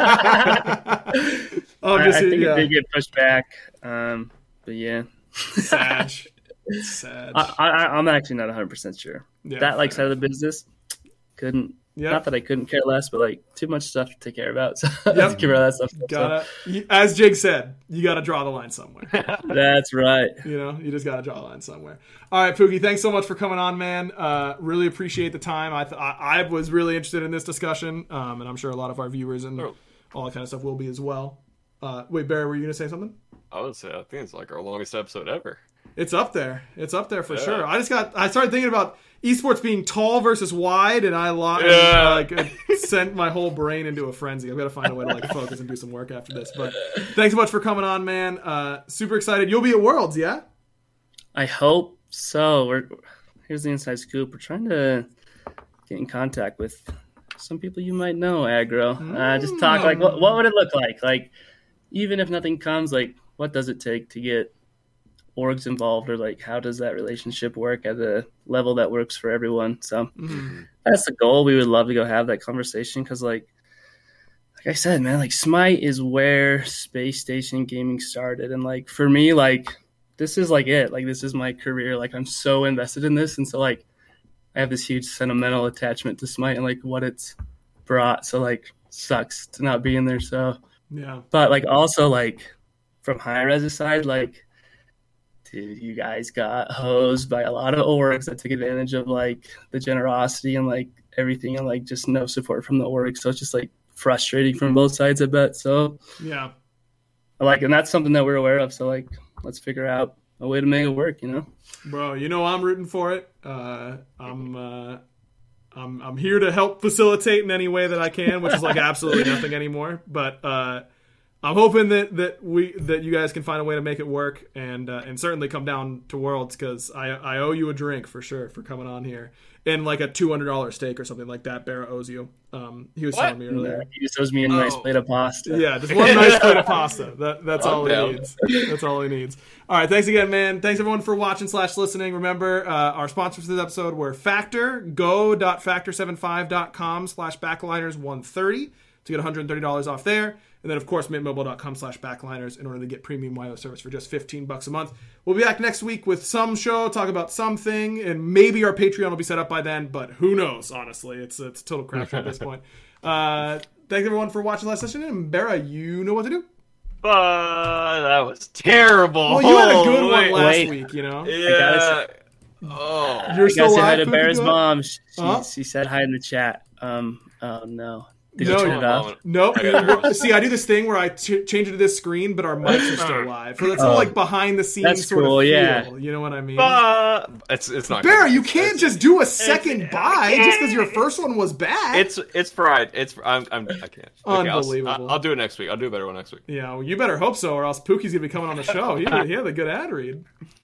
Speaker 3: I, I think yeah. it did get pushed back. Um, but yeah.
Speaker 2: Sad. Sad.
Speaker 3: I, I, I'm actually not one hundred percent sure. Yeah, that like side of the business, couldn't. Yep. Not that I couldn't care less, but like too much stuff to take care about. So yep. I have to care about that stuff.
Speaker 2: Gotta, so. As Jake said, you got to draw the line somewhere.
Speaker 3: That's right.
Speaker 2: You know, you just got to draw the line somewhere. All right, Pookie, thanks so much for coming on, man. Uh, really appreciate the time. I, th- I I was really interested in this discussion, um, and I'm sure a lot of our viewers and oh. all that kind of stuff will be as well. Uh, wait, Barry, were you going to say something?
Speaker 4: I would say I think it's like our longest episode ever.
Speaker 2: It's up there. It's up there for yeah. sure. I just got. I started thinking about esports being tall versus wide, and I lost, yeah. like it sent my whole brain into a frenzy. I've got to find a way to like focus and do some work after this. But thanks so much for coming on, man. Uh, super excited. You'll be at Worlds, yeah?
Speaker 3: I hope so. We're here's the inside scoop. We're trying to get in contact with some people you might know, Aggro. Uh, just talk like what what would it look like? Like even if nothing comes, like what does it take to get orgs involved, or like how does that relationship work at a level that works for everyone? So mm-hmm. that's the goal. We would love to go have that conversation because like like I said, man, like Smite is where space station gaming started, and like for me, like this is like it. Like this is my career. Like I'm so invested in this, and so like I have this huge sentimental attachment to Smite and like what it's brought. So like sucks to not be in there. So
Speaker 2: yeah,
Speaker 3: but like also like from Hi-Rez's side, like dude, you guys got hosed by a lot of orgs that took advantage of like the generosity and like everything, and like just no support from the orgs. So it's just like frustrating from both sides, I bet. So
Speaker 2: yeah,
Speaker 3: like, and that's something that we're aware of. So like, let's figure out a way to make it work, you know?
Speaker 2: Bro, you know I'm rooting for it. Uh, I'm uh, I'm I'm here to help facilitate in any way that I can, which is like absolutely nothing anymore. But uh, I'm hoping that, that we that you guys can find a way to make it work, and uh, and certainly come down to Worlds, because I I owe you a drink for sure for coming on here, and like a two hundred dollars steak or something like that. Barra owes you. Um, he was what? telling me earlier.
Speaker 3: Yeah, he just owes me a nice oh. plate of pasta.
Speaker 2: Yeah, just one nice plate of pasta. That that's I'm all down. he needs. That's all he needs. All right, thanks again, man. Thanks everyone for watching slash listening. Remember, uh, our sponsors for this episode were Factor. Go dot factor seventy five dot com slash backliners one thirty to get one hundred thirty dollars off there. And then, of course, mintmobile dot com slash backliners in order to get premium wireless service for just fifteen bucks a month. We'll be back next week with some show, talk about something, and maybe our Patreon will be set up by then, but who knows, honestly. It's, it's a total crapshoot at this point. Uh, thanks, everyone, for watching last session. And, Barra, you know what to do.
Speaker 4: Uh, that was terrible.
Speaker 2: Well, you had a good
Speaker 4: oh,
Speaker 2: one
Speaker 4: wait,
Speaker 2: last
Speaker 3: wait.
Speaker 2: week, you know?
Speaker 4: Yeah. Oh.
Speaker 2: You're
Speaker 3: I
Speaker 2: still
Speaker 3: gotta say hi
Speaker 2: live,
Speaker 3: to Barra's
Speaker 2: Pookie,
Speaker 3: mom. She,
Speaker 2: huh?
Speaker 3: she said hi in the chat. Um, oh, no. Did
Speaker 2: no,
Speaker 3: you turn it off?
Speaker 2: Nope. See, I do this thing where I ch- change it to this screen, but our mics are still live. So that's all like behind the scenes
Speaker 3: that's
Speaker 2: sort
Speaker 3: cool,
Speaker 2: of feel.
Speaker 3: Yeah.
Speaker 2: You know what I mean?
Speaker 4: Uh, it's it's not.
Speaker 2: Bear, you can't just do a second buy just because your first one was bad.
Speaker 4: It's it's fried. It's I'm, I'm I can't. Okay,
Speaker 2: Unbelievable.
Speaker 4: I'll, I'll do it next week. I'll do a better one next week.
Speaker 2: Yeah, well, you better hope so, or else Pookie's gonna be coming on the show. He, he had a good ad read.